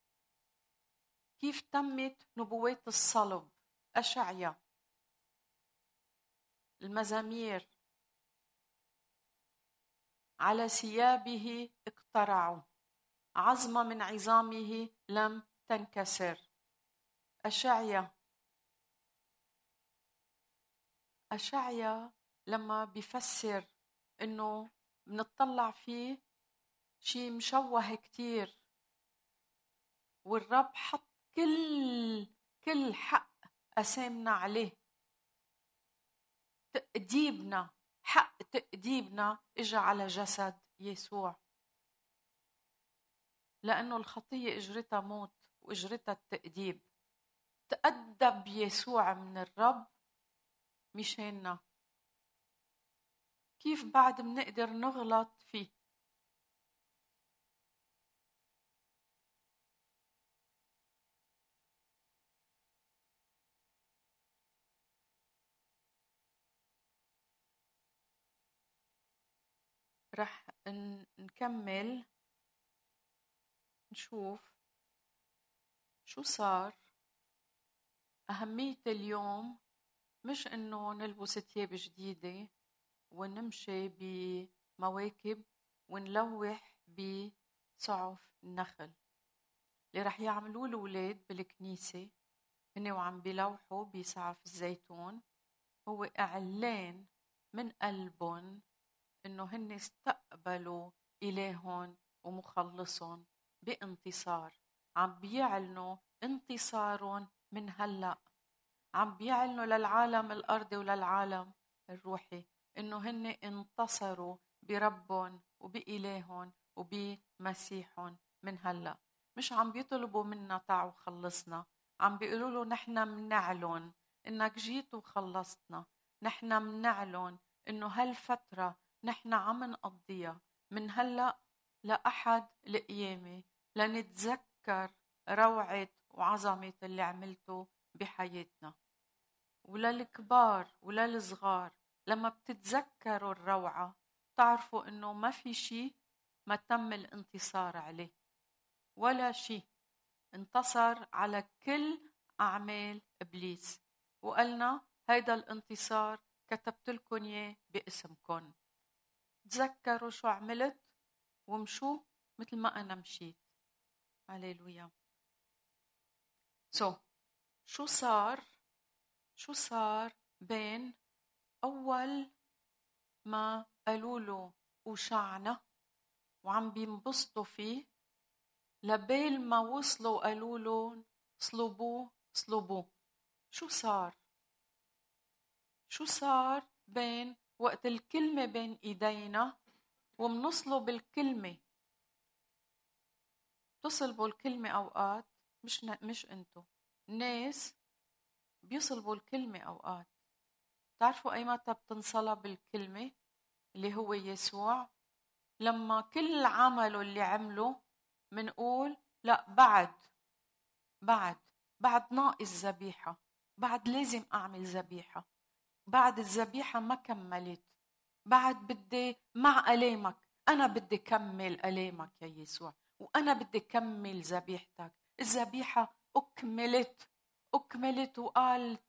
كيف تمت نبوات الصلب؟ أشعيا، المزامير، على ثيابه اقترعوا، عظمة من عظامه لم تنكسر. أشعيا لما بيفسر إنه بنطلع فيه شيء مشوه كتير، والرب حط كل حق أسامنا عليه. تأديبنا، حق تأديبنا إجا على جسد يسوع، لأنه الخطية إجرتها موت وإجرتها التأديب. تأدب يسوع من الرب مشاننا. كيف بعد منقدر نغلط فيه؟ رح نكمل نشوف شو صار. أهمية اليوم مش إنه نلبس ثياب جديدة ونمشي بمواكب ونلوح بصعف النخل. اللي رح يعملوه الأولاد بالكنيسة هن وعم بيلوحوا بسعف الزيتون هو إعلان من قلبهم إنه هن استقبلوا إلههم ومخلصهم بانتصار. عم بيعلنوا انتصارهم من هلأ، عم بيعلنوا للعالم الأرضي وللعالم الروحي إنه هن انتصروا بربهم وبإلههم وبمسيحهم من هلأ. مش عم بيطلبوا منا تعوا خلصنا، عم بيقولوا له نحن منعلن إنك جيت وخلصتنا. نحن منعلن إنه هالفترة نحن عم نقضيها من هلأ لأحد القيامة لنتذكر روعة وعظمة اللي عملته بحياتنا. وللكبار وللصغار لما بتتذكروا الروعة تعرفوا إنه ما في شيء ما تم الانتصار عليه، ولا شيء. انتصر على كل أعمال إبليس، وقالنا هيدا الانتصار كتبت لكم إياه باسمكم. تذكروا شو عملت ومشوا مثل ما أنا مشيت. هاليلويا. شو صار بين أول ما قالوا له وشعنا وعم بينبسطوا فيه لبال ما وصلوا قالوا له صلبوه؟ شو صار بين وقت الكلمة بين إيدينا ومنصله بالكلمة. تصلبوا الكلمة أوقات، مش أنتوا ناس بيصلبوا الكلمة أوقات. تعرفوا أي متى بتنصلب الكلمة اللي هو يسوع؟ لما كل عمله اللي عمله منقول لا، بعد ناقص ذبيحة، بعد لازم أعمل ذبيحة، بعد الذبيحة ما كملت، بعد بدي مع ألامك، أنا بدي كمل ألامك يا يسوع، وأنا بدي كمل ذبيحتك. الذبيحة أكملت وقال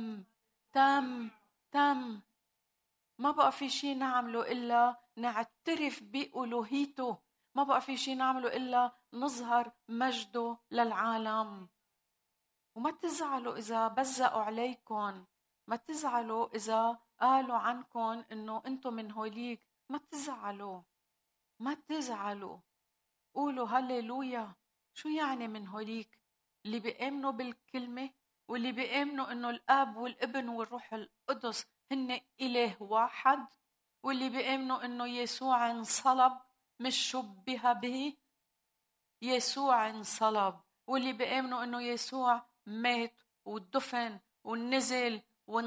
تم. ما بقى في شيء نعمله إلا نعترف بألوهيته، ما بقى في شيء نعمله إلا نظهر مجده للعالم. وما تزعلوا إذا بزقوا عليكم، ما تزعلوا إذا قالوا عنكم إنه أنتم من هوليك، ما تزعلوا، قولوا هللويا. شو يعني من هوليك؟ اللي بيؤمنوا بالكلمة واللي بيؤمنوا إنه الآب والابن والروح القدس هن إله واحد، واللي بيؤمنوا إنه يسوع انصلب مش شبه به، يسوع انصلب، واللي بيؤمنوا إنه يسوع مات ودفن ونزل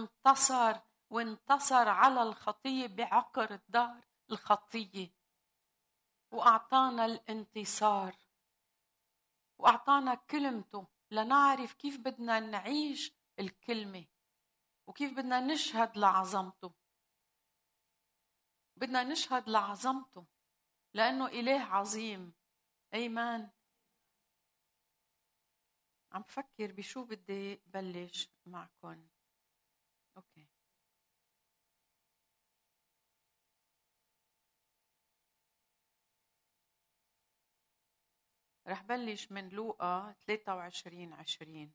وانتصر على الخطية بعقر الدار الخطية، وأعطانا الانتصار، وأعطانا كلمته لنعرف كيف بدنا نعيش الكلمة وكيف بدنا نشهد لعظمته. بدنا نشهد لعظمته لأنه إله عظيم. أيمان. عم بفكر بشو بدي بلش معكم. أوكي. رح بلش من لوقا 23:20.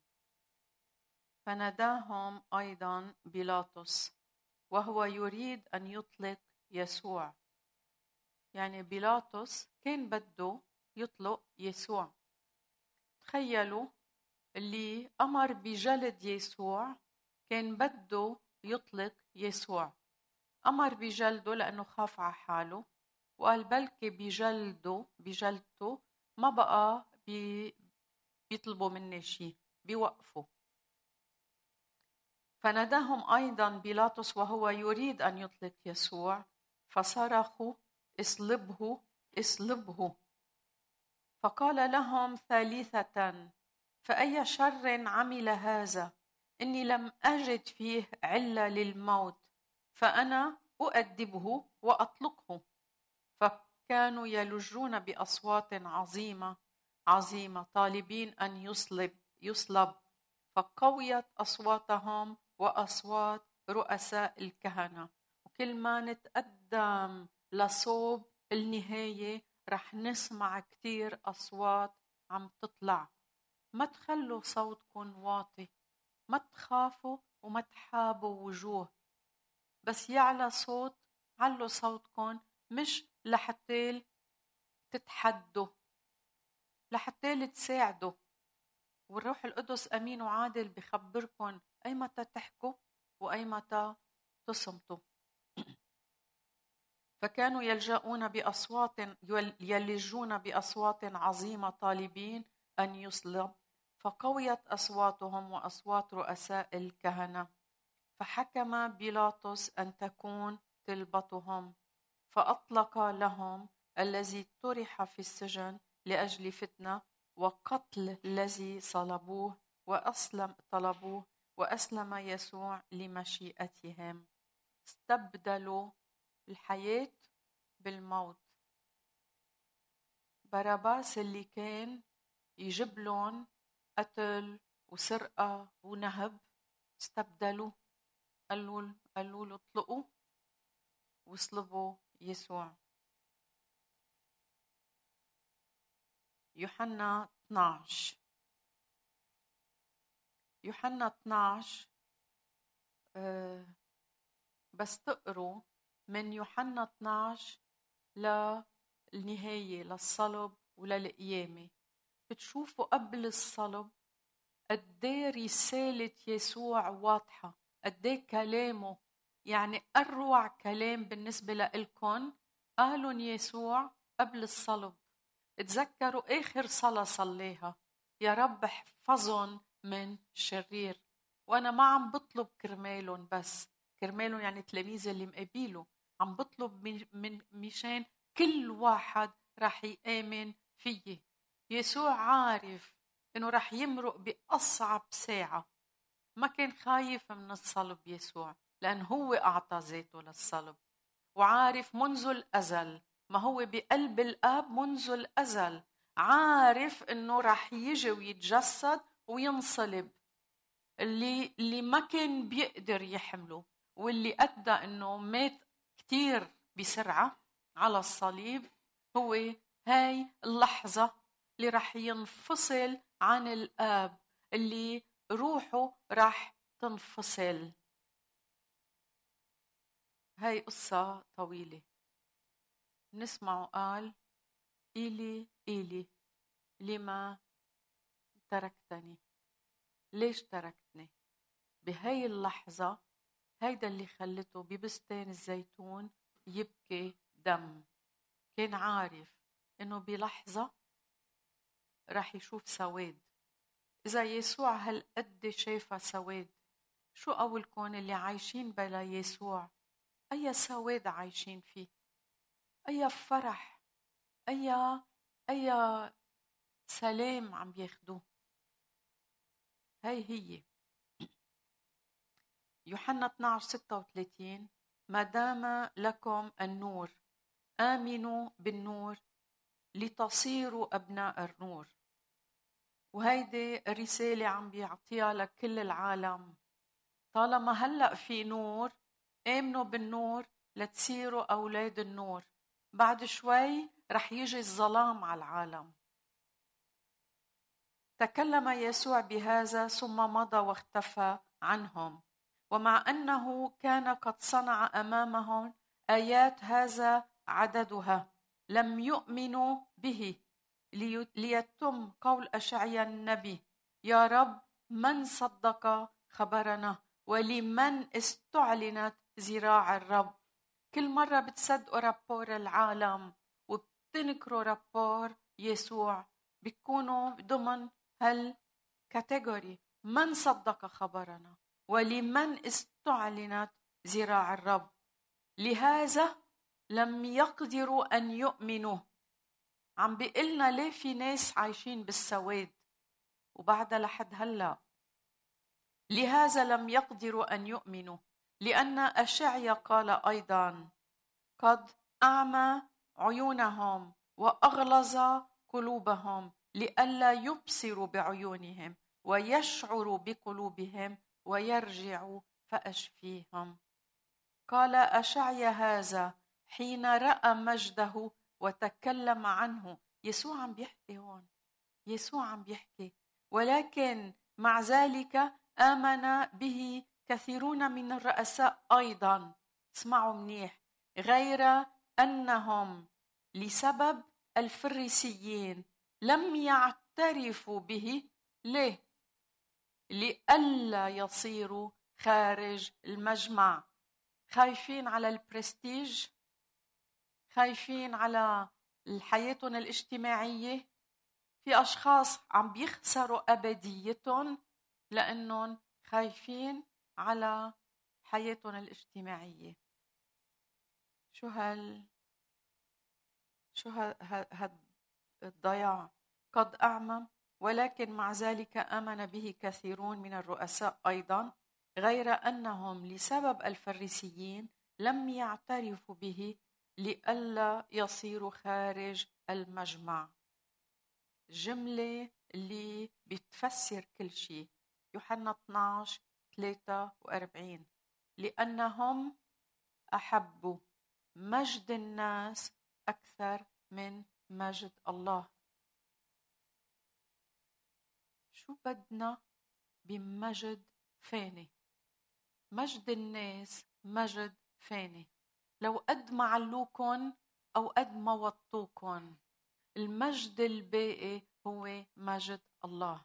فناداهم أيضا بيلاطس وهو يريد أن يطلق يسوع. يعني بيلاطس كان بده يطلق يسوع. تخيلوا، اللي أمر بجلد يسوع كان بده يطلق يسوع. أمر بجلده لأنه خاف على حاله، وقال بلكي بجلدته ما بقى بيطلبوا مني شيء، بيوقفوا. فناداهم أيضا بيلاطس وهو يريد أن يطلق يسوع، فصرخوا اصلبه. فقال لهم ثالثة: فأي شر عمل هذا؟ إني لم أجد فيه علة للموت، فأنا أؤدبه وأطلقه. فكانوا يلجون بأصوات عظيمة طالبين أن يصلب. فقويت أصواتهم وأصوات رؤساء الكهنة. وكل ما نتقدم لصوب النهاية رح نسمع كتير أصوات عم تطلع. ما تخلوا صوتكم واطي، ما تخافوا وما تحابوا وجوه، بس يعلى صوت، علوا صوتكم، مش لحتى تتحدوا، لحتى تساعدوا. والروح القدس أمين وعادل بخبركم أي متى تحكوا وأي متى تصمتوا. فكانوا يلجون بأصوات عظيمة طالبين أن يصلب. فقويت أصواتهم وأصوات رؤساء الكهنة. فحكم بيلاطس أن تكون طلبتهم، فأطلق لهم الذي طرح في السجن لأجل فتنة وقتل الذي صلبوه طلبوه، وأسلم يسوع لمشيئتهم. استبدلوا الحياة بالموت. باراباس اللي كان يجيب لهم قتل وسرقة ونهب، استبدلوا، قالوا له اطلقوا وصلبوا يسوع. يوحنا 12 بس تقروا من يوحنا 12 للنهاية، للصلب وللقيامة، بتشوفوا قبل الصلب قديه رسالة يسوع واضحة، قديه كلامه يعني أروع كلام بالنسبة لإلكن قالن يسوع قبل الصلب. تذكروا آخر صلاة صليها: يا رب احفظهم من الشرير. وأنا ما عم بطلب كرمالهم بس، كرمالهم يعني تلاميذ اللي مقابله، عم بطلب من مشان كل واحد رح يآمن فيه. يسوع عارف إنه رح يمرق بأصعب ساعة. ما كان خايف من الصلب يسوع، لأن هو أعطى ذاته للصلب، وعارف منذ الأزل، ما هو بقلب الآب منذ الأزل، عارف إنه رح يجي ويتجسد وينصلب. اللي ما كان بيقدر يحمله، واللي أدى إنه مات كتير بسرعة على الصليب، هو هاي اللحظة اللي رح ينفصل عن الآب، اللي روحه رح تنفصل. هاي قصة طويلة. نسمعه قال: إيلي إيلي لما تركتني. ليش تركتني؟ بهاي اللحظة هيدا اللي خلته ببستان الزيتون يبكي دم. كان عارف إنه بلحظة رح يشوف سواد. إذا يسوع هالقد شايفه سواد، شو قولكم اللي عايشين بلا يسوع؟ أي سواد عايشين فيه؟ أي فرح، أي سلام عم بياخدوه؟ هي يوحنا 12:36: ما دام لكم النور آمنوا بالنور لتصيروا أبناء النور. وهيدي الرسالة عم بيعطيها لكل العالم. طالما هلأ في نور، آمنوا بالنور لتصيروا أولاد النور. بعد شوي رح يجي الظلام على العالم. تكلم يسوع بهذا ثم مضى واختفى عنهم، ومع أنه كان قد صنع أمامهم آيات هذا عددها، لم يؤمنوا به، ليتم قول أشعياء النبي: يا رب من صدق خبرنا، ولمن استعلنت ذراع الرب. كل مرة بتصدقوا رابور العالم وبتنكروا رابور يسوع، بيكونوا ضمن هالكاتيجوري: من صدق خبرنا ولمن استعلنت ذراع الرب. لهذا لم يقدروا أن يؤمنوا. عم بيقلنا ليه في ناس عايشين بالسواد وبعدها لحد هلأ. لهذا لم يقدروا أن يؤمنوا، لأن أشعياء قال أيضا: قد أعمى عيونهم وأغلظ قلوبهم، لئلا يبصروا بعيونهم ويشعروا بقلوبهم ويرجعوا فأشفيهم. قال أشعياء هذا حين رأى مجده وتكلم عنه. يسوع عم بيحكي هون، يسوع عم بيحكي. ولكن مع ذلك آمن به كثيرون من الرؤساء أيضا. اسمعوا منيح: غير أنهم لسبب الفريسيين لم يعترفوا به. ليه؟ لئلا يصيروا خارج المجمع. خايفين على البرستيج، خايفين على حياتهم الاجتماعية. في أشخاص عم بيخسروا أبديتهم لأنهم خايفين على حياتهم الاجتماعية. شو الضياع. قد أعمى، ولكن مع ذلك آمن به كثيرون من الرؤساء أيضا، غير أنهم لسبب الفريسيين لم يعترفوا به، لئلا يصيروا خارج المجمع. جملة اللي بتفسر كل شيء. يوحنا 12:43: لأنهم أحبوا مجد الناس أكثر من مجد الله. شو بدنا بمجد فاني؟ مجد الناس مجد فاني، لو قد ما علوكن أو قد ما وطوكن. المجد الباقي هو مجد الله.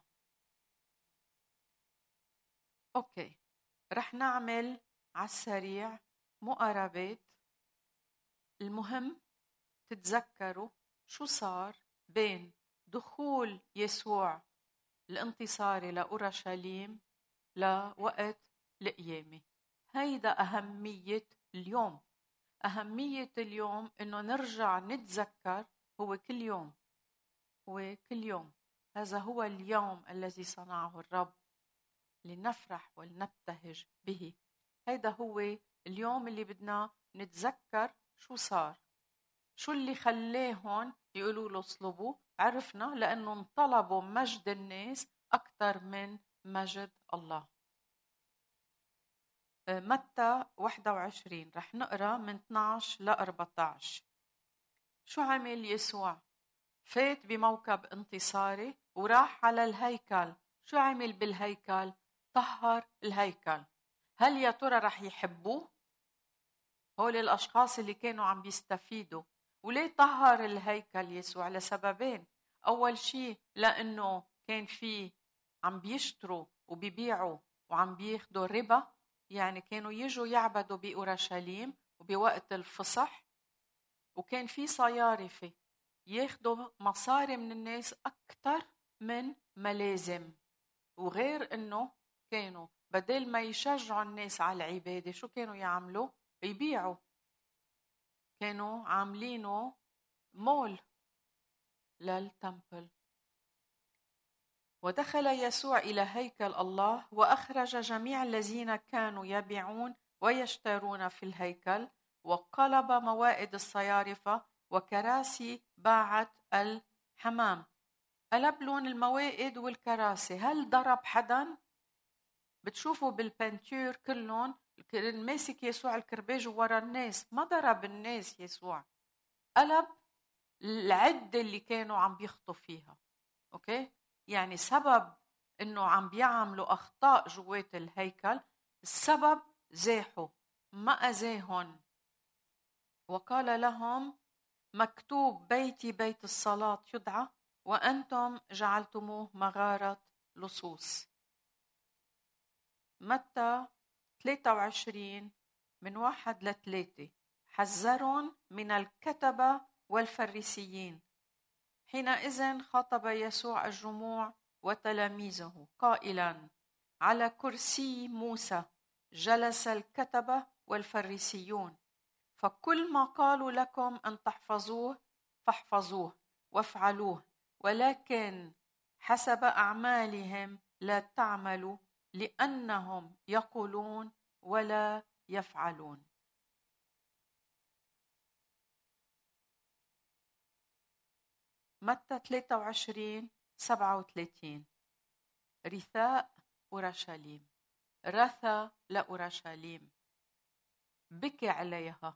أوكي، رح نعمل على السريع مقاربات. المهم تتذكروا شو صار بين دخول يسوع الانتصاري لأورشليم لوقت القيامة. هيدا أهمية اليوم. أهمية اليوم إنه نرجع نتذكر هو كل يوم، هو كل يوم. هذا هو اليوم الذي صنعه الرب لنفرح ولنبتهج به. هيدا هو اليوم اللي بدنا نتذكر شو صار، شو اللي خليهم يقولوا له اصلبوا. عرفنا لأنه انطلبوا مجد الناس أكثر من مجد الله. متى 21 رح نقرأ من 12 ل 14. شو عمل يسوع؟ فات بموكب انتصاري وراح على الهيكل. شو عمل بالهيكل؟ طهر الهيكل. هل يا ترى رح يحبوه؟ هول الأشخاص اللي كانوا عم بيستفيدوا. وليه طهر الهيكل يسوع؟ لسببين. أول شيء لأنه كان فيه عم بيشتروا وبيبيعوا وعم بياخدوا ربا، يعني كانوا يجوا يعبدوا بأورشليم وبوقت الفصح، وكان في صيارفة ياخدوا مصاري من الناس أكتر من ملازم. وغير أنه كانوا بدل ما يشجعوا الناس على العبادة شو كانوا يعملوا؟ يبيعوا. كانوا عاملينه مول للتمبل. ودخل يسوع إلى هيكل الله وأخرج جميع الذين كانوا يبيعون ويشترون في الهيكل، وقلب موائد الصيارفة وكراسي باعة الحمام. قلب لهم الموائد والكراسي. هل ضرب حدا؟ بتشوفوا بالبنتور كلهم ماسك يسوع الكرباج ورا الناس. ما ضرب الناس يسوع، قلب العدة اللي كانوا عم بيخطوا فيها. أوكي؟ يعني سبب إنه عم بيعملوا أخطاء جوات الهيكل، السبب زاحوا، ما أذاهن. وقال لهم: مكتوب بيتي بيت الصلاة يدعى وأنتم جعلتموه مغارة لصوص. متى 23 من 1 ل 3. حذرون من الكتبة والفريسيين. حينئذ خاطب يسوع الجموع وتلاميذه قائلا: على كرسي موسى جلس الكتبة والفريسيون، فكل ما قالوا لكم أن تحفظوه فاحفظوه وافعلوه، ولكن حسب أعمالهم لا تعملوا، لأنهم يقولون ولا يفعلون. متى 23 37. رثاء أورشليم. رثى لأورشليم، بكي عليها.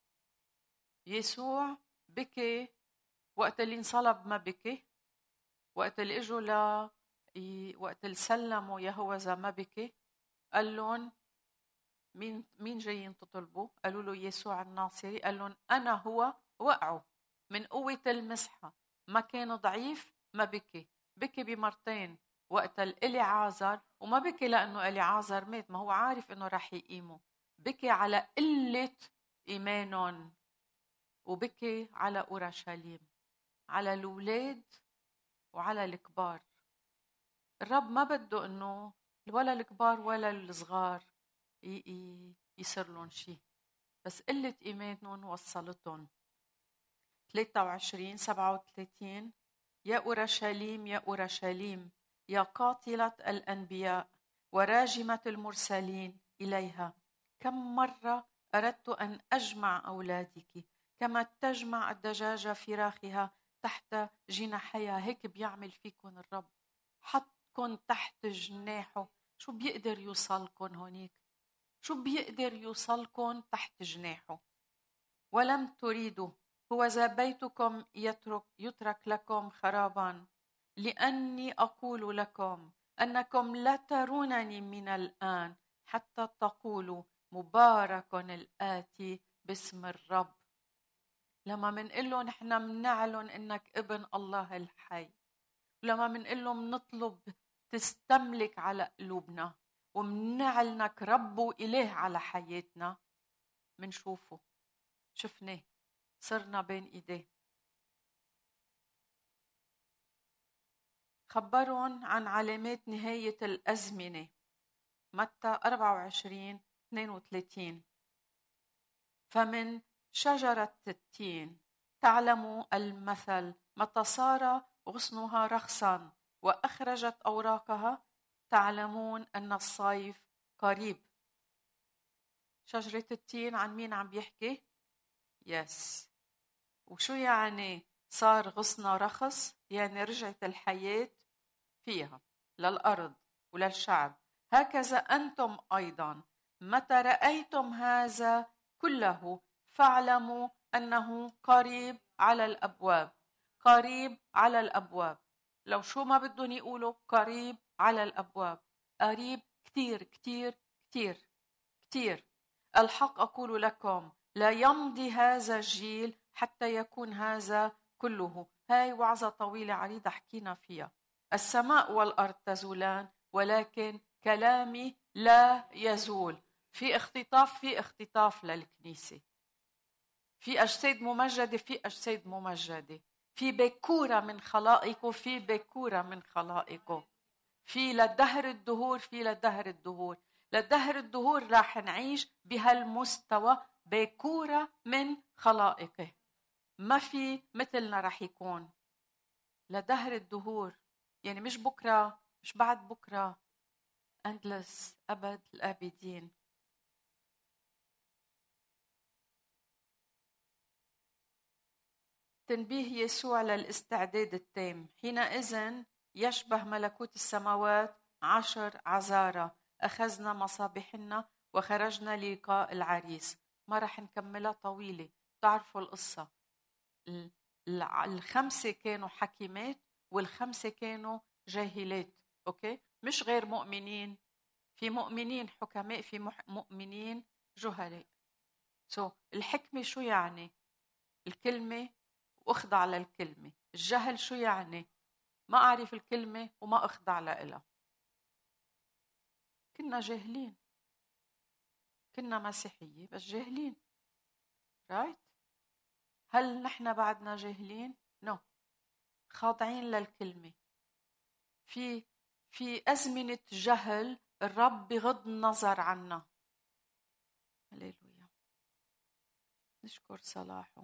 يسوع بكي وقت اللي انصلب، ما بكي وقت اللي اجوا وقت اللي سلموا يهوذا، ما بكي. قال لهم: مين جايين تطلبوا؟ قالوا له: يسوع الناصري. قال لهم: أنا هو. وقعوا من قوة المسحة. ما كان ضعيف، ما بكي. بكي بمرتين، وقت الإليعازر، وما بكي لأنه إليعازر مات، ما هو عارف إنه رح يقيموا. بكي على قلة إيمانهم، وبكي على أورشليم، على الأولاد وعلى الكبار. الرب ما بده إنه ولا الكبار ولا الصغار يصير لهم شيء، بس قلة إيمانهم وصلتهم. 23 37. يا أورشليم يا أورشليم، يا قاتلة الأنبياء وراجمة المرسلين إليها، كم مرة أردت أن أجمع أولادك كما تجمع الدجاجة فراخها تحت جناحيها. هيك بيعمل فيكم الرب، حطكم تحت جناحه. شو بيقدر يوصلكم هونيك؟ شو بيقدر يوصلكم تحت جناحه؟ ولم تريدوا، هو ذا بيتكم يترك لكم خرابا. لأني أقول لكم أنكم لا ترونني من الآن حتى تقولوا مبارك الآتي باسم الرب. لما منقل لهم نحن منعلن إنك ابن الله الحي، ولما منقل لهم منطلب تستملك على قلوبنا ومنعلنك رب وإله على حياتنا، منشوفه، شفناه. صرنا بين إيديه. خبرهم عن علامات نهاية الأزمنة. متى 24:32. فمن شجرة التين تعلموا المثل، متى صار غصنها رخصا وأخرجت أوراقها تعلمون أن الصيف قريب. شجرة التين عن مين عم بيحكي؟ يس. وشو يعني صار غصنها رخص؟ يعني رجعت الحياة فيها للأرض وللشعب. هكذا أنتم أيضا متى رأيتم هذا كله فاعلموا أنه قريب على الأبواب. قريب على الأبواب. لو شو ما بدهم يقولوا، قريب على الأبواب. قريب كتير كتير كتير كتير. الحق أقول لكم لا يمضي هذا الجيل حتى يكون هذا كله. هاي وعظة طويلة عريضة حكينا فيها. السماء والأرض تزولان ولكن كلامي لا يزول. في اختطاف للكنيسة. في أجساد ممجدة، في أجساد ممجدة. في بكورة من خلائقه، في بكورة من خلائقه. في لدهر الدهور، في لدهر الدهور. لدهر الدهور راح نعيش بهالمستوى، بكورة من خلائقه. ما في مثلنا راح يكون لدهر الدهور. يعني مش بكرة، مش بعد بكرة، endless، أبد الآبدين. تنبيه يسوع للاستعداد التام. حينئذ يشبه ملكوت السماوات 10 عذارى أخذنا مصابيحنا وخرجنا للقاء العريس. ما رح نكملها، طويلة، تعرفوا القصة. 5 كانوا حكيمات وال5 كانوا جاهلات. أوكي، مش غير مؤمنين. في مؤمنين حكماء، في مؤمنين جهلاء. الحكمة شو يعني؟ الكلمة وأخضع للكلمة. الجهل شو يعني؟ ما أعرف الكلمة وما أخضع لها. كنا جاهلين، كنا مسيحية بس جاهلين. رايت؟ هل نحن بعدنا جاهلين؟ نو. خاضعين للكلمة. في أزمنة جهل الرب بغض النظر عنا. هللويا، نشكر صلاحه.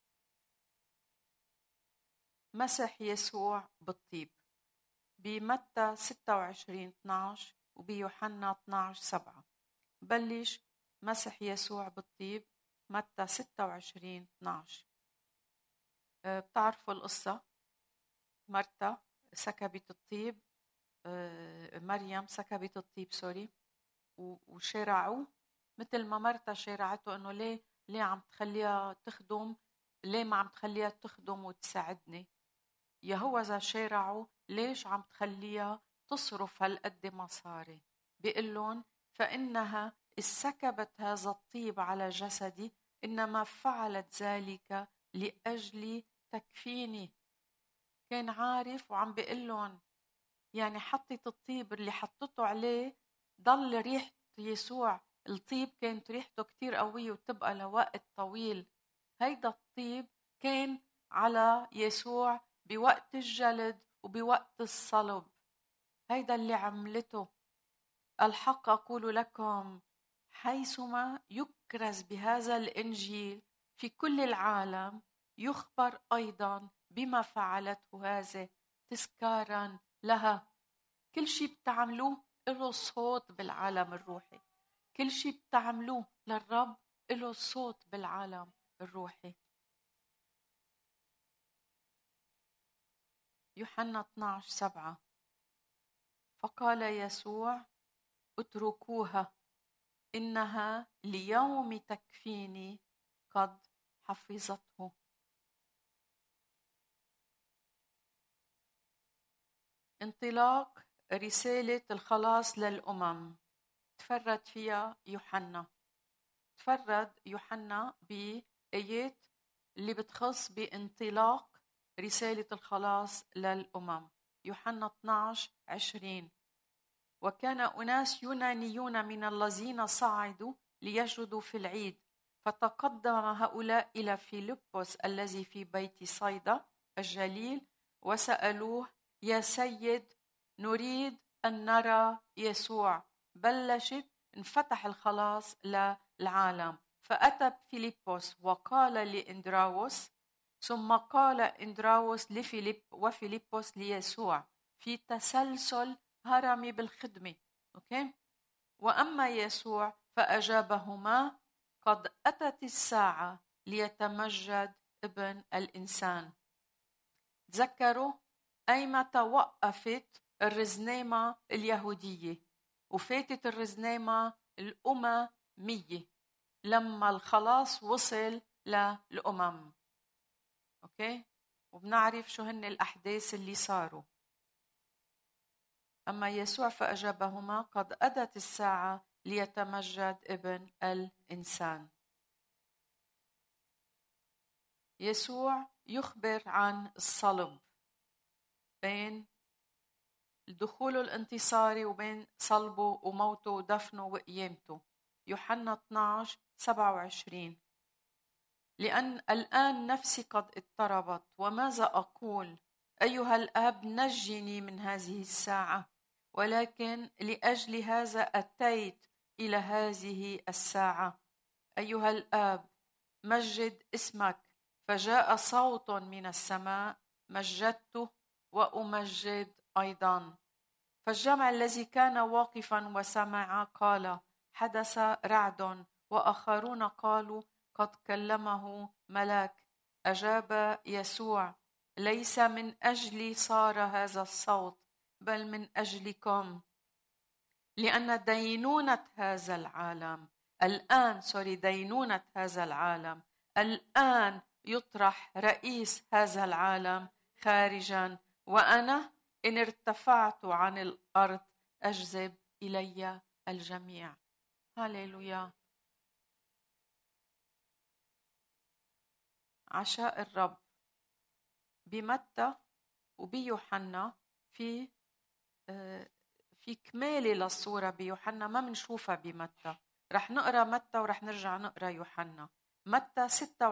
مسح يسوع بالطيب بمتى 26:12 وبيوحنا 12:7. بلش مسح يسوع بالطيب متى 26:12. بتعرفوا القصة. مرتا سكبت الطيب، مريم سكبت الطيب وشرعوا مثل ما مرتا شرعته انه ليه عم تخليها تخدم، ليه ما عم تخليها تخدم وتساعدني. يهوذا شارعوا ليش عم تخليها تصرف هالقد مصاري. بيقول لهم فإنها سكبت هذا الطيب على جسدي إنما فعلت ذلك لأجل تكفيني. كان عارف وعم بيقول لهم يعني حطت الطيب اللي حطته عليه ضل ريحة يسوع. الطيب كانت ريحته كتير قوية وتبقى لوقت طويل. هيدا الطيب كان على يسوع بوقت الجلد وبوقت الصلب. هيدا اللي عملته. الحق أقول لكم حيثما يكرز بهذا الإنجيل في كل العالم يخبر أيضا بما فعلته هذا تذكارا لها. كل شيء بتعملوه له صوت بالعالم الروحي. كل شيء بتعملوه للرب له صوت بالعالم الروحي. يوحنا 12:7. فقال يسوع اتركوها إنها ليوم تكفيني قد حفظته. انطلاق رسالة الخلاص للأمم تفرد فيها يوحنا. تفرد يوحنا بآيات اللي بتخص بانطلاق رسالة الخلاص للأمم. يوحنا 12:20. وكان أناس يونانيون من الذين صعدوا ليسجدوا في العيد فتقدم هؤلاء إلى فيلبس الذي في بيت صيدا الجليل وسألوه: يا سيد، نريد أن نرى يسوع. بلشت انفتح الخلاص للعالم. فأتى فيلبس وقال لإندراوس، ثم قال إندراوس لفيلب وفيلبس ليسوع، في تسلسل هرمي بالخدمة. أوكي؟ وأما يسوع فأجابهما: قد أتت الساعة ليتمجد ابن الإنسان. تذكروا أيمتى وقفت الرزنامة اليهودية وفاتت الرزنامة الأممية؟ لما الخلاص وصل للأمم. أوكي؟ وبنعرف شو هن الأحداث اللي صاروا. أما يسوع فأجابهما: قد أتت الساعة ليتمجد ابن الإنسان. يسوع يخبر عن الصلب، بين دخوله الانتصاري وبين صلبه وموته ودفنه وقيامته. يوحنا 12:27: لأن الآن نفسي قد اضطربت، وماذا أقول؟ أيها الآب نجني من هذه الساعة، ولكن لأجل هذا أتيت إلى هذه الساعة. أيها الآب مجد اسمك. فجاء صوت من السماء: مجدته وأمجد أيضا. فالجمع الذي كان واقفا وسمع قال: حدث رعد. وآخرون قالوا: قد كلمه ملاك. أجاب يسوع: ليس من أجلي صار هذا الصوت، بل من أجلكم، لأن دينونة هذا العالم دينونة هذا العالم الآن يطرح رئيس هذا العالم خارجا، وأنا إن ارتفعت عن الأرض أجذب إلي الجميع. هاليلويا. عشاء الرب بمتى وبيوحنا في كمالة للصورة بيوحنا ما منشوفها بمتى. رح نقرأ متى ورح نرجع نقرأ يوحنا. متى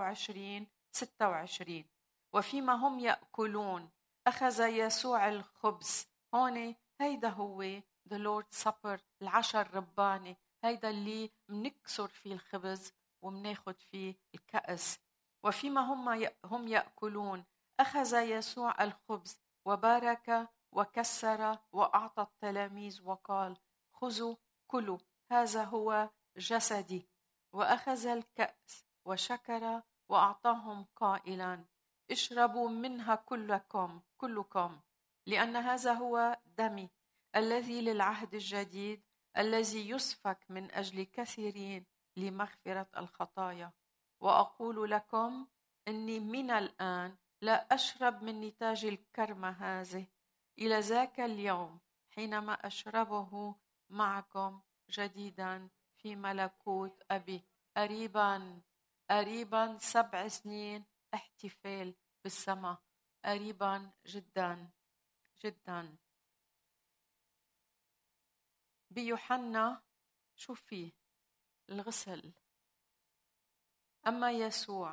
26:26: وفيما هم يأكلون أخذ يسوع الخبز. هون هيدا هو the Lord's Supper، العشاء الرباني. هيدا اللي منكسر فيه الخبز ومناخد فيه الكأس. وفيما هم يأكلون أخذ يسوع الخبز وبارك وكسر وأعطى التلاميذ وقال: خذوا كلوا، هذا هو جسدي. وأخذ الكأس وشكر وأعطاهم قائلا: اشربوا منها كلكم، لأن هذا هو دمي الذي للعهد الجديد، الذي يسفك من أجل كثيرين لمغفرة الخطايا. وأقول لكم إني من الآن لا أشرب من نتاج الكرمة هذه إلى ذاك اليوم، حينما أشربه معكم جديدا في ملكوت أبي. قريبا 7 سنين احتفال بالسماء، قريبا جدا جدا. بيوحنا شو فيه؟ الغسل. أما يسوع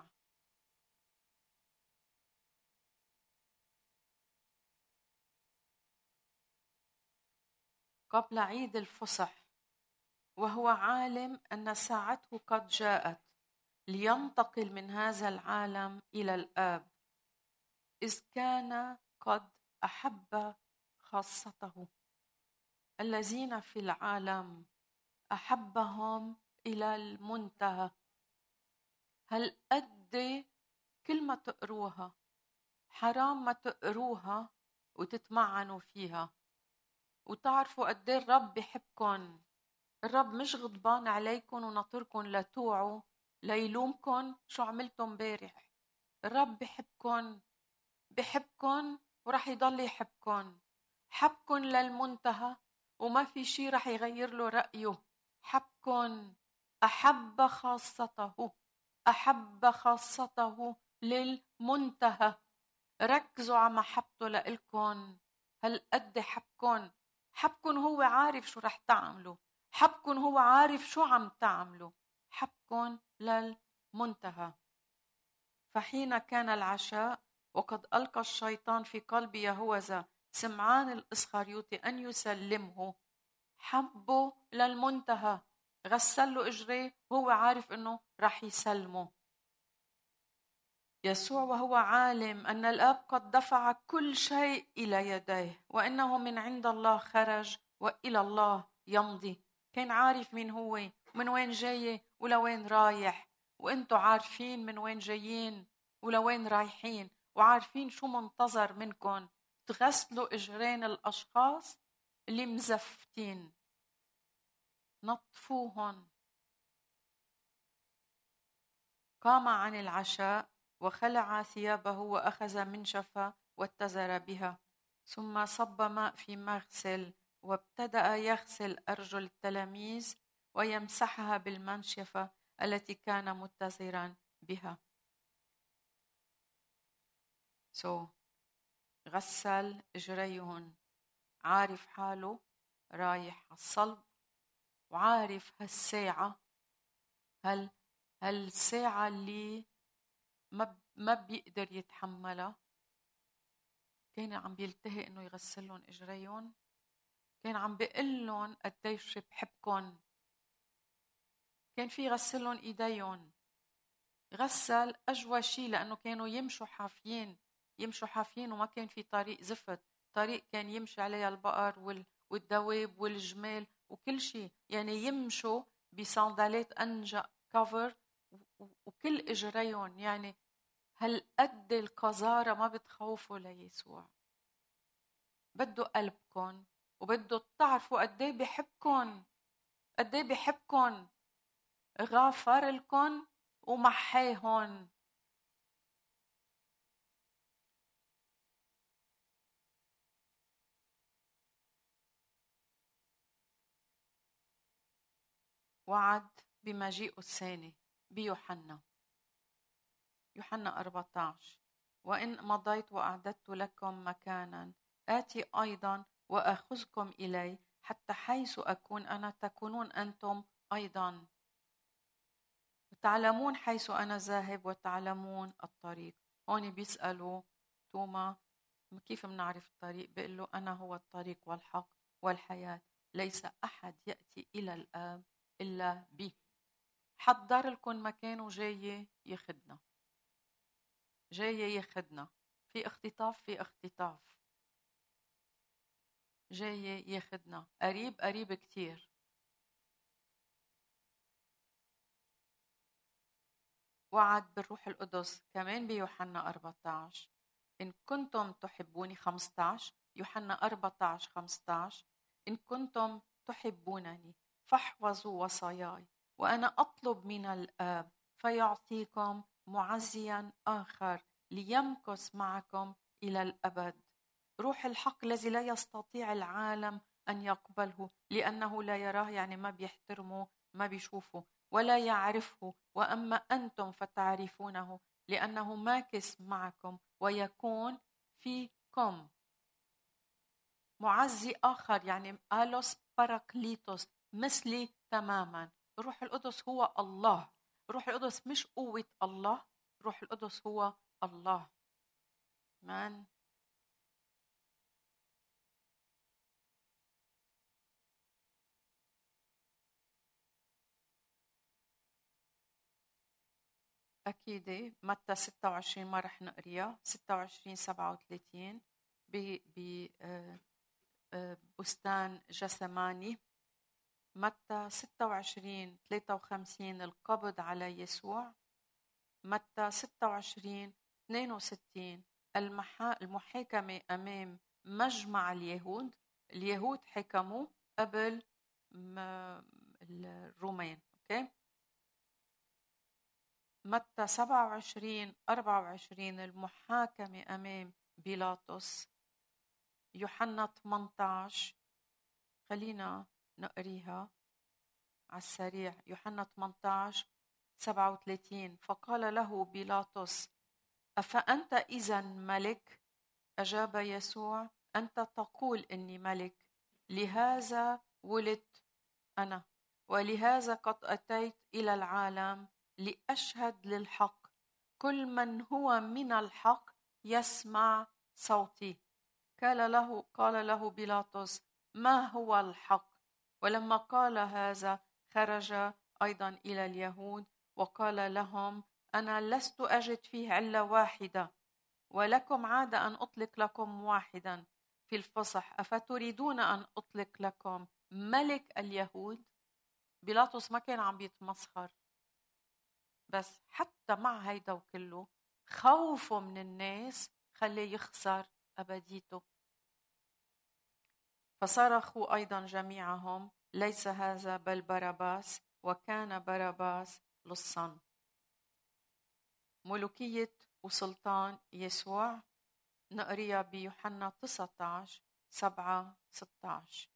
قبل عيد الفصح، وهو عالم أن ساعته قد جاءت لينتقل من هذا العالم إلى الآب، إذ كان قد أحب خاصته الذين في العالم، أحبهم إلى المنتهى. هل قد كل ما تقروها حرام ما تقروها وتتمعنوا فيها وتعرفوا قد ايه الرب بيحبكم. الرب مش غضبان عليكم وناطركم لتوعوا ليلومكم شو عملتم امبارح. الرب بحبكم ورح يضل يحبكم، حبكم للمنتهى وما في شي رح يغير له رأيه. حبكم، أحب خاصته للمنتهى. ركزوا على محبته لإلكم. هل قد حبكم هو عارف شو رح تعملوا، حبكم هو عارف شو عم تعملوا، حبكم منتهى. فحين كان العشاء وقد ألقى الشيطان في قلب يهوذا سمعان الإسخريوطي أن يسلمه، حبه للمنتهى، غسل له إجريه وهو عارف أنه رح يسلمه. يسوع وهو عالم أن الآب قد دفع كل شيء إلى يديه وإنه من عند الله خرج وإلى الله يمضي. كان عارف مين هو، من وين جاي ولوين رايح، وإنتوا عارفين من وين جايين ولوين رايحين، وعارفين شو منتظر منكم، تغسلوا إجرين الأشخاص اللي مزفتين، نطفوهن. قام عن العشاء وخلع ثيابه وأخذ منشفة واتزر بها، ثم صب ماء في مغسل وابتدأ يغسل أرجل التلاميذ ويمسحها بالمنشفة التي كان متزرا بها. غسل إجريهن، عارف حاله رايح على الصلب، وعارف هالساعة، هالساعة اللي ما بيقدر يتحملها. كان عم بيلتهي انه يغسلهم اجريهم، كان عم بيقلن قديش بحبكن، كان في يغسلهم ايديهم، غسل اجوى شيء لانه كانوا يمشوا حافيين وما كان في طريق زفت، طريق كان يمشي عليها البقر والدواب والجمال وكل شيء، يعني يمشوا بصندالات انجا كفر وكل اجريهم. يعني هالقد القذارة ما بتخوفوا ليسوع. بده قلبكن وبده تعرفوا قديه بحبكن، غافر لكن ومحيهن. وعد بمجيئه الثاني بيوحنا 14: وإن مضيت وأعددت لكم مكانا آتي أيضا وأخذكم إلي، حتى حيث أكون أنا تكونون أنتم أيضا، وتعلمون حيث أنا ذاهب وتعلمون الطريق. هون بيسألوا توما كيف منعرف الطريق؟ بيقول له أنا هو الطريق والحق والحياة، ليس أحد يأتي إلى الآب إلا بي. حضر لكم مكان وجاي يخدنا، في اختطاف جاي ياخدنا، قريب كتير. وعد بالروح القدس كمان بيوحنا 14: إن كنتم تحبوني. 15 يوحنا 14:15: إن كنتم تحبونني فاحفظوا وصاياي، وأنا أطلب من الآب فيعطيكم معزيا آخر ليمكث معكم إلى الأبد، روح الحق الذي لا يستطيع العالم أن يقبله لأنه لا يراه، يعني ما بيحترمه، ما بيشوفه ولا يعرفه، وأما أنتم فتعرفونه لأنه ماكث معكم ويكون فيكم. معزي آخر يعني آلوس باراكليتوس مثلي تماما. روح القدس هو الله، روح القدس مش قوة الله، روح القدس هو الله. مان أكيد متى 26 ما رح نقريها، 26-37 بستان جسماني. متى 26-53 القبض على يسوع. متى 26-62 المحاكمة أمام مجمع اليهود حكموا قبل الرومان. أوكي. متى 27-24 المحاكمة أمام بيلاطس. يوحنا 18 خلينا نقريها على السريع. يوحنا 18:37 فقال له بيلاطس: أفأنت إذن ملك؟ أجاب يسوع: أنت تقول إني ملك، لهذا ولدت أنا ولهذا قد أتيت إلى العالم لأشهد للحق. كل من هو من الحق يسمع صوتي. قال له بيلاطس: ما هو الحق؟ ولما قال هذا خرج أيضا إلى اليهود وقال لهم: أنا لست أجد فيه علة واحدة، ولكم عادة أن أطلق لكم واحدا في الفصح، أفتريدون أن أطلق لكم ملك اليهود؟ بيلاطس ما كان عم بيتمسخر، بس حتى مع هيدا وكله خوفه من الناس خليه يخسر أبديته. فصرخوا أيضا جميعهم: ليس هذا بل باراباس. وكان باراباس لصا. ملوكية وسلطان يسوع نقريها بيوحنا 19:7-16.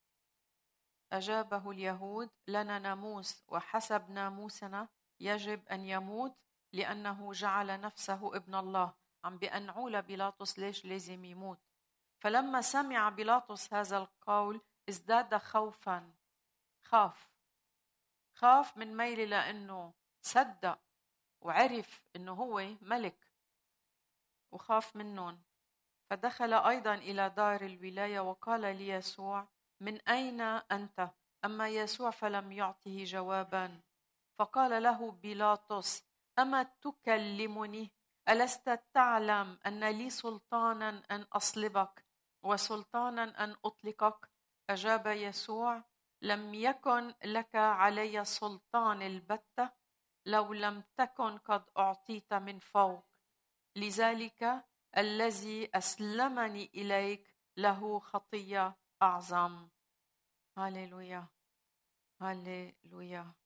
أجابه اليهود: لنا ناموس، وحسب ناموسنا يجب أن يموت لأنه جعل نفسه ابن الله. عم بيقنعوا لبيلاطس ليش لازم يموت. فلما سمع بيلاطس هذا القول ازداد خوفا. خاف من ميله، لأنه صدق وعرف أنه هو ملك وخاف منهم. فدخل أيضا إلى دار الولاية وقال ليسوع: من أين أنت؟ أما يسوع فلم يعطه جوابا. فقال له بيلاطس: أما تكلمني؟ ألست تعلم أن لي سلطانا أن أصلبك وسلطانا أن أطلقك؟ أجاب يسوع: لم يكن لك علي سلطان البتة لو لم تكن قد أعطيت من فوق. لذلك الذي أسلمني إليك له خطية أعظم. هاليلويا، هاليلويا.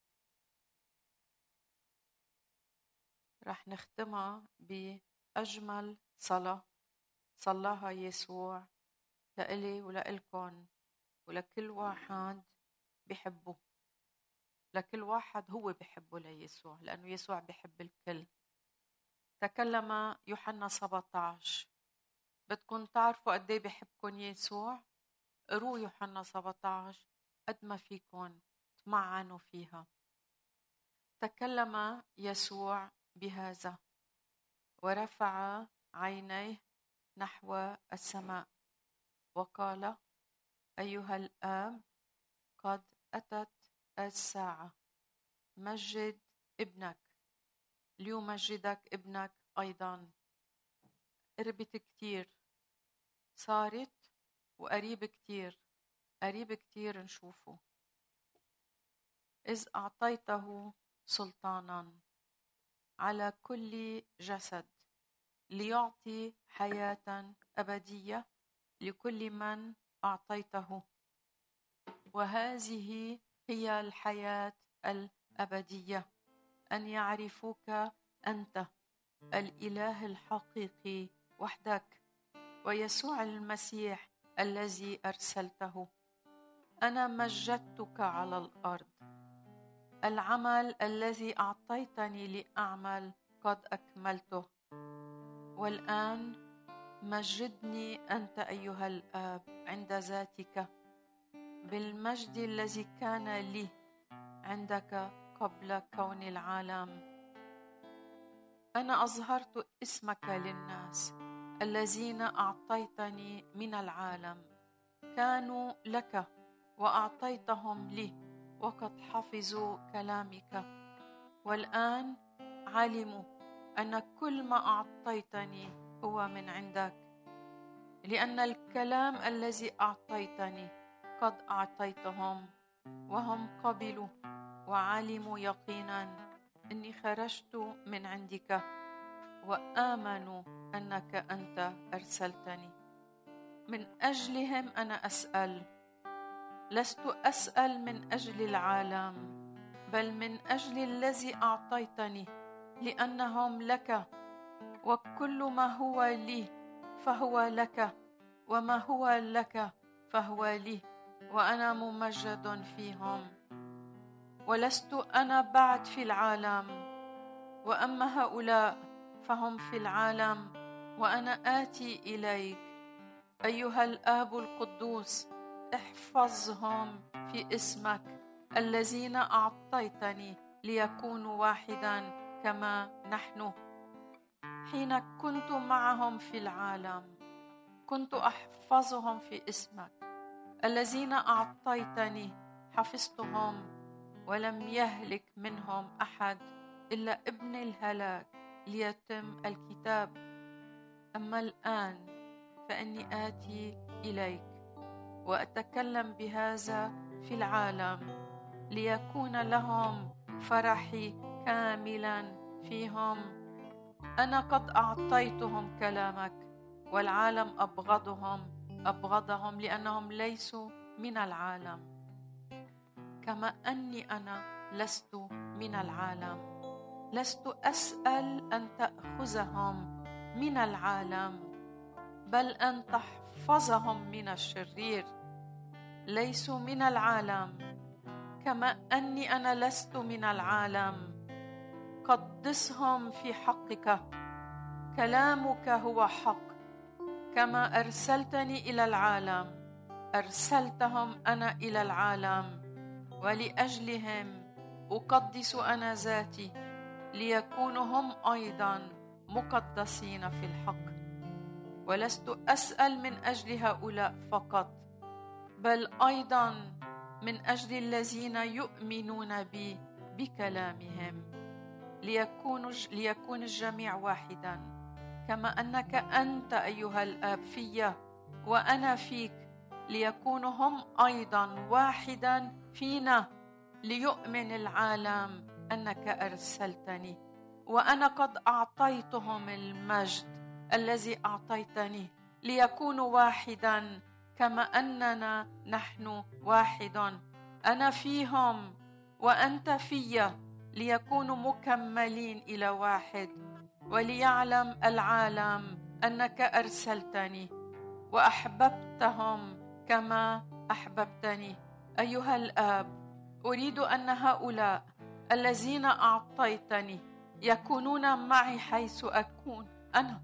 رح نختمها بأجمل صلاة صلاها يسوع لإلي ولإلكن ولكل واحد بحبه، لكل واحد هو بحبه ليسوع، لأنه يسوع بحب الكل. تكلم يوحنا 17. بدكم تعرفوا قد ايه بحبكم يسوع؟ قروا يوحنا 17 قد ما فيكم تمعنوا فيها. تكلم يسوع بهذا ورفع عينيه نحو السماء وقال: أيها الآب، قد أتت الساعة، مجد ابنك ليمجدك ابنك أيضا. قربت كتير، صارت وقريب كتير، قريب كتير نشوفه. إذ أعطيته سلطانا على كل جسد ليعطي حياة أبدية لكل من أعطيته، وهذه هي الحياة الأبدية، أن يعرفوك أنت الإله الحقيقي وحدك ويسوع المسيح الذي أرسلته. أنا مجدتك على الأرض، العمل الذي أعطيتني لأعمل قد أكملته، والآن مجدني أنت أيها الآب عند ذاتك بالمجد الذي كان لي عندك قبل كون العالم. أنا أظهرت اسمك للناس الذين أعطيتني من العالم، كانوا لك وأعطيتهم لي وقد حفظوا كلامك، والآن علموا أن كل ما أعطيتني هو من عندك، لأن الكلام الذي أعطيتني قد أعطيتهم، وهم قبلوا وعلموا يقينا أني خرجت من عندك، وآمنوا أنك أنت أرسلتني. من أجلهم أنا أسأل، لست أسأل من أجل العالم، بل من أجل الذي أعطيتني، لأنهم لك، وكل ما هو لي فهو لك، وما هو لك فهو لي، وأنا ممجد فيهم. ولست أنا بعد في العالم، وأما هؤلاء فهم في العالم وأنا آتي إليك. أيها الآب القدوس، احفظهم في اسمك الذين أعطيتني ليكونوا واحدا كما نحن. حين كنت معهم في العالم كنت أحفظهم في اسمك، الذين أعطيتني حفظتهم، ولم يهلك منهم أحد إلا ابن الهلاك ليتم الكتاب. أما الآن فإني آتي إليك وأتكلم بهذا في العالم، ليكون لهم فرحي كاملا فيهم. أنا قد أعطيتهم كلامك، والعالم أبغضهم لأنهم ليسوا من العالم، كما أني أنا لست من العالم. لست أسأل أن تأخذهم من العالم، بل أن تحفظهم من الشرير. ليسوا من العالم كما أني أنا لست من العالم. قدسهم في حقك، كلامك هو حق. كما أرسلتني إلى العالم أرسلتهم أنا إلى العالم، ولأجلهم أقدس أنا ذاتي، ليكونوا هم أيضا مقدسين في الحق. ولست أسأل من أجل هؤلاء فقط، بل أيضا من أجل الذين يؤمنون بي بكلامهم، ليكون الجميع واحدا، كما أنك أنت أيها الآب في وأنا فيك، ليكونوا هم أيضا واحدا فينا، ليؤمن العالم أنك أرسلتني، وأنا قد أعطيتهم المجد الذي أعطيتني، ليكونوا واحدا كما أننا نحن واحد، أنا فيهم وأنت في، ليكونوا مكملين إلى واحد، وليعلم العالم أنك أرسلتني وأحببتهم كما أحببتني. أيها الآب، أريد أن هؤلاء الذين أعطيتني يكونون معي حيث أكون أنا،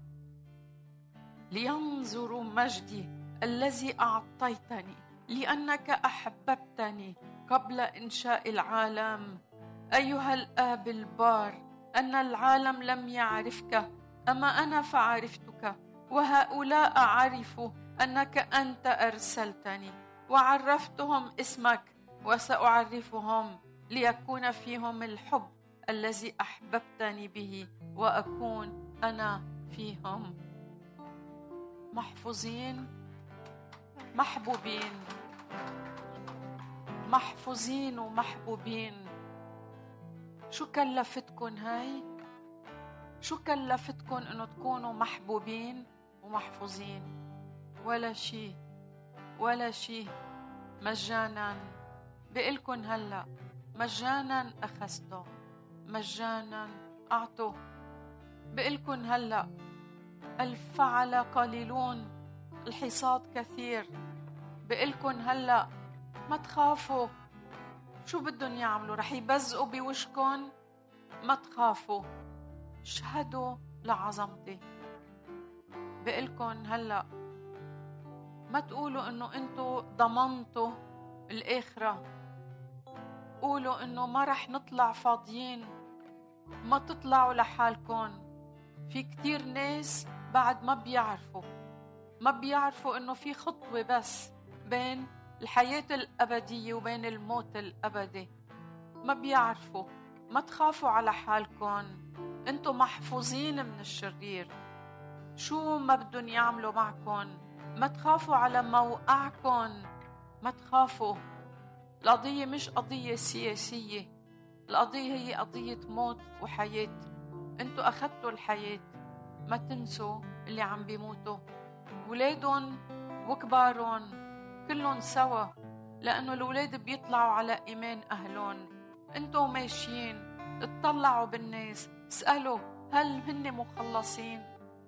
لينظروا مجدي الذي أعطيتني، لأنك أحببتني قبل إنشاء العالم. أيها الآب البار، أن العالم لم يعرفك، أما أنا فعرفتك، وهؤلاء عرفوا أنك أنت أرسلتني، وعرفتهم اسمك، وسأعرفهم، ليكون فيهم الحب الذي أحببتني به، وأكون أنا فيهم. محفوظين، محبوبين، محفوظين ومحبوبين. شو كلفتكن هاي؟ شو كلفتكن انه تكونوا محبوبين ومحفوظين؟ ولا شيء، ولا شيء، مجانا. بقلكن هلا مجانا أخذته، مجانا أعطوا. بقلكن هلا الفعل قليلون الحصاد كثير. بقلكن هلا ما تخافوا، شو بدهم يعملوا؟ رح يبزقوا بوشكن؟ ما تخافوا، اشهدوا لعظمتي. بقلكن هلا ما تقولوا انه انتوا ضمنتوا الآخرة، قولوا انه ما رح نطلع فاضيين. ما تطلعوا لحالكن. في كتير ناس بعد ما بيعرفوا انه في خطوة بس بين الحياة الأبدية وبين الموت الأبدي. ما بيعرفوا. ما تخافوا على حالكن، انتوا محفوظين من الشرير. شو ما بدهم يعملوا معكن، ما تخافوا على موقعكن. ما تخافوا. القضية مش قضية سياسية، القضية هي قضية موت وحياة. انتوا أخذتوا الحياة، ما تنسوا اللي عم بيموتوا، ولادهم وكبارهم كلهم سوا، لأنه الولاد بيطلعوا على إيمان أهلهم. انتوا ماشيين اطلعوا بالناس، اسألوا هل هن مخلصين.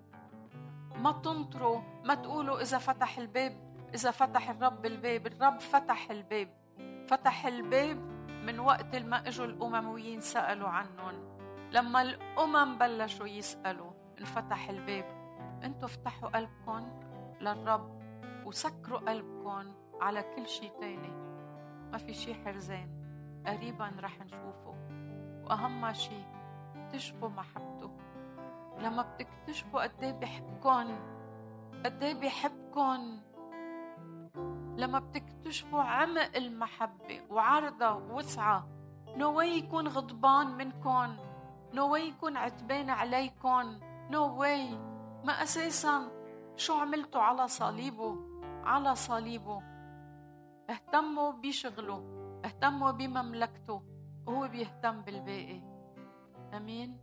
ما تنطروا، ما تقولوا إذا فتح الباب، إذا فتح الرب الباب. الرب فتح الباب، فتح الباب من وقت ما اجوا الأمميين سألوا عنهم. لما الأمم بلشوا يسألوا انفتح الباب. انتوا فتحوا قلبكم للرب وسكروا قلبكم على كل شيء تاني. ما في شيء حرزان، قريبا رح نشوفه، وأهم شيء اكتشفوا محبته. لما بتكتشفوا قد ايه بيحبكن، قد ايه بيحبكن، لما بتكتشفوا عمق المحبة وعرضها ووسعها، نو واي يكون غضبان منكن، نو واي يكون عتبان عليكن، نو واي. ما أساساً شو عملتوا على صليبه؟ على صليبه. اهتموا بشغله، اهتموا بمملكته، وهو بيهتم بالباقي. أمين.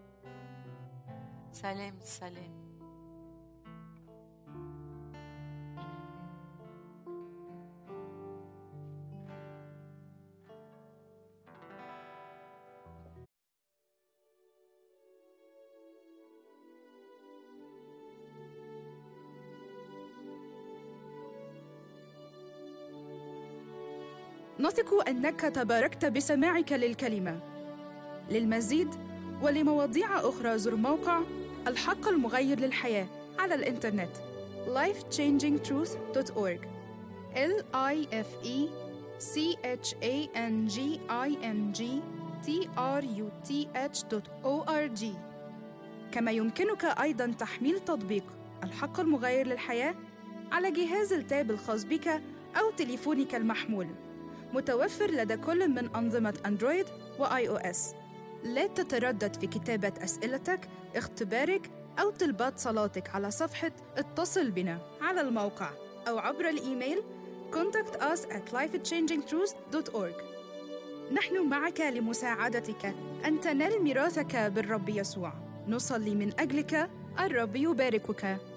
سلام السلام. نثق أنك تباركت بسماعك للكلمة. للمزيد ولمواضيع أخرى زر موقع الحق المغير للحياة على الإنترنت lifechangingtruth.org lifechangingtruth.org. كما يمكنك أيضاً تحميل تطبيق الحق المغير للحياة على جهاز التاب الخاص بك أو تليفونك المحمول، متوفر لدى كل من أنظمة أندرويد وآي أو إس. لا تتردد في كتابة أسئلتك، اختبارك أو طلبات صلاتك على صفحة اتصل بنا على الموقع أو عبر الإيميل contact us at lifechangingtruth.org. نحن معك لمساعدتك أن تنال ميراثك بالرب يسوع. نصلي من أجلك. الرب يباركك.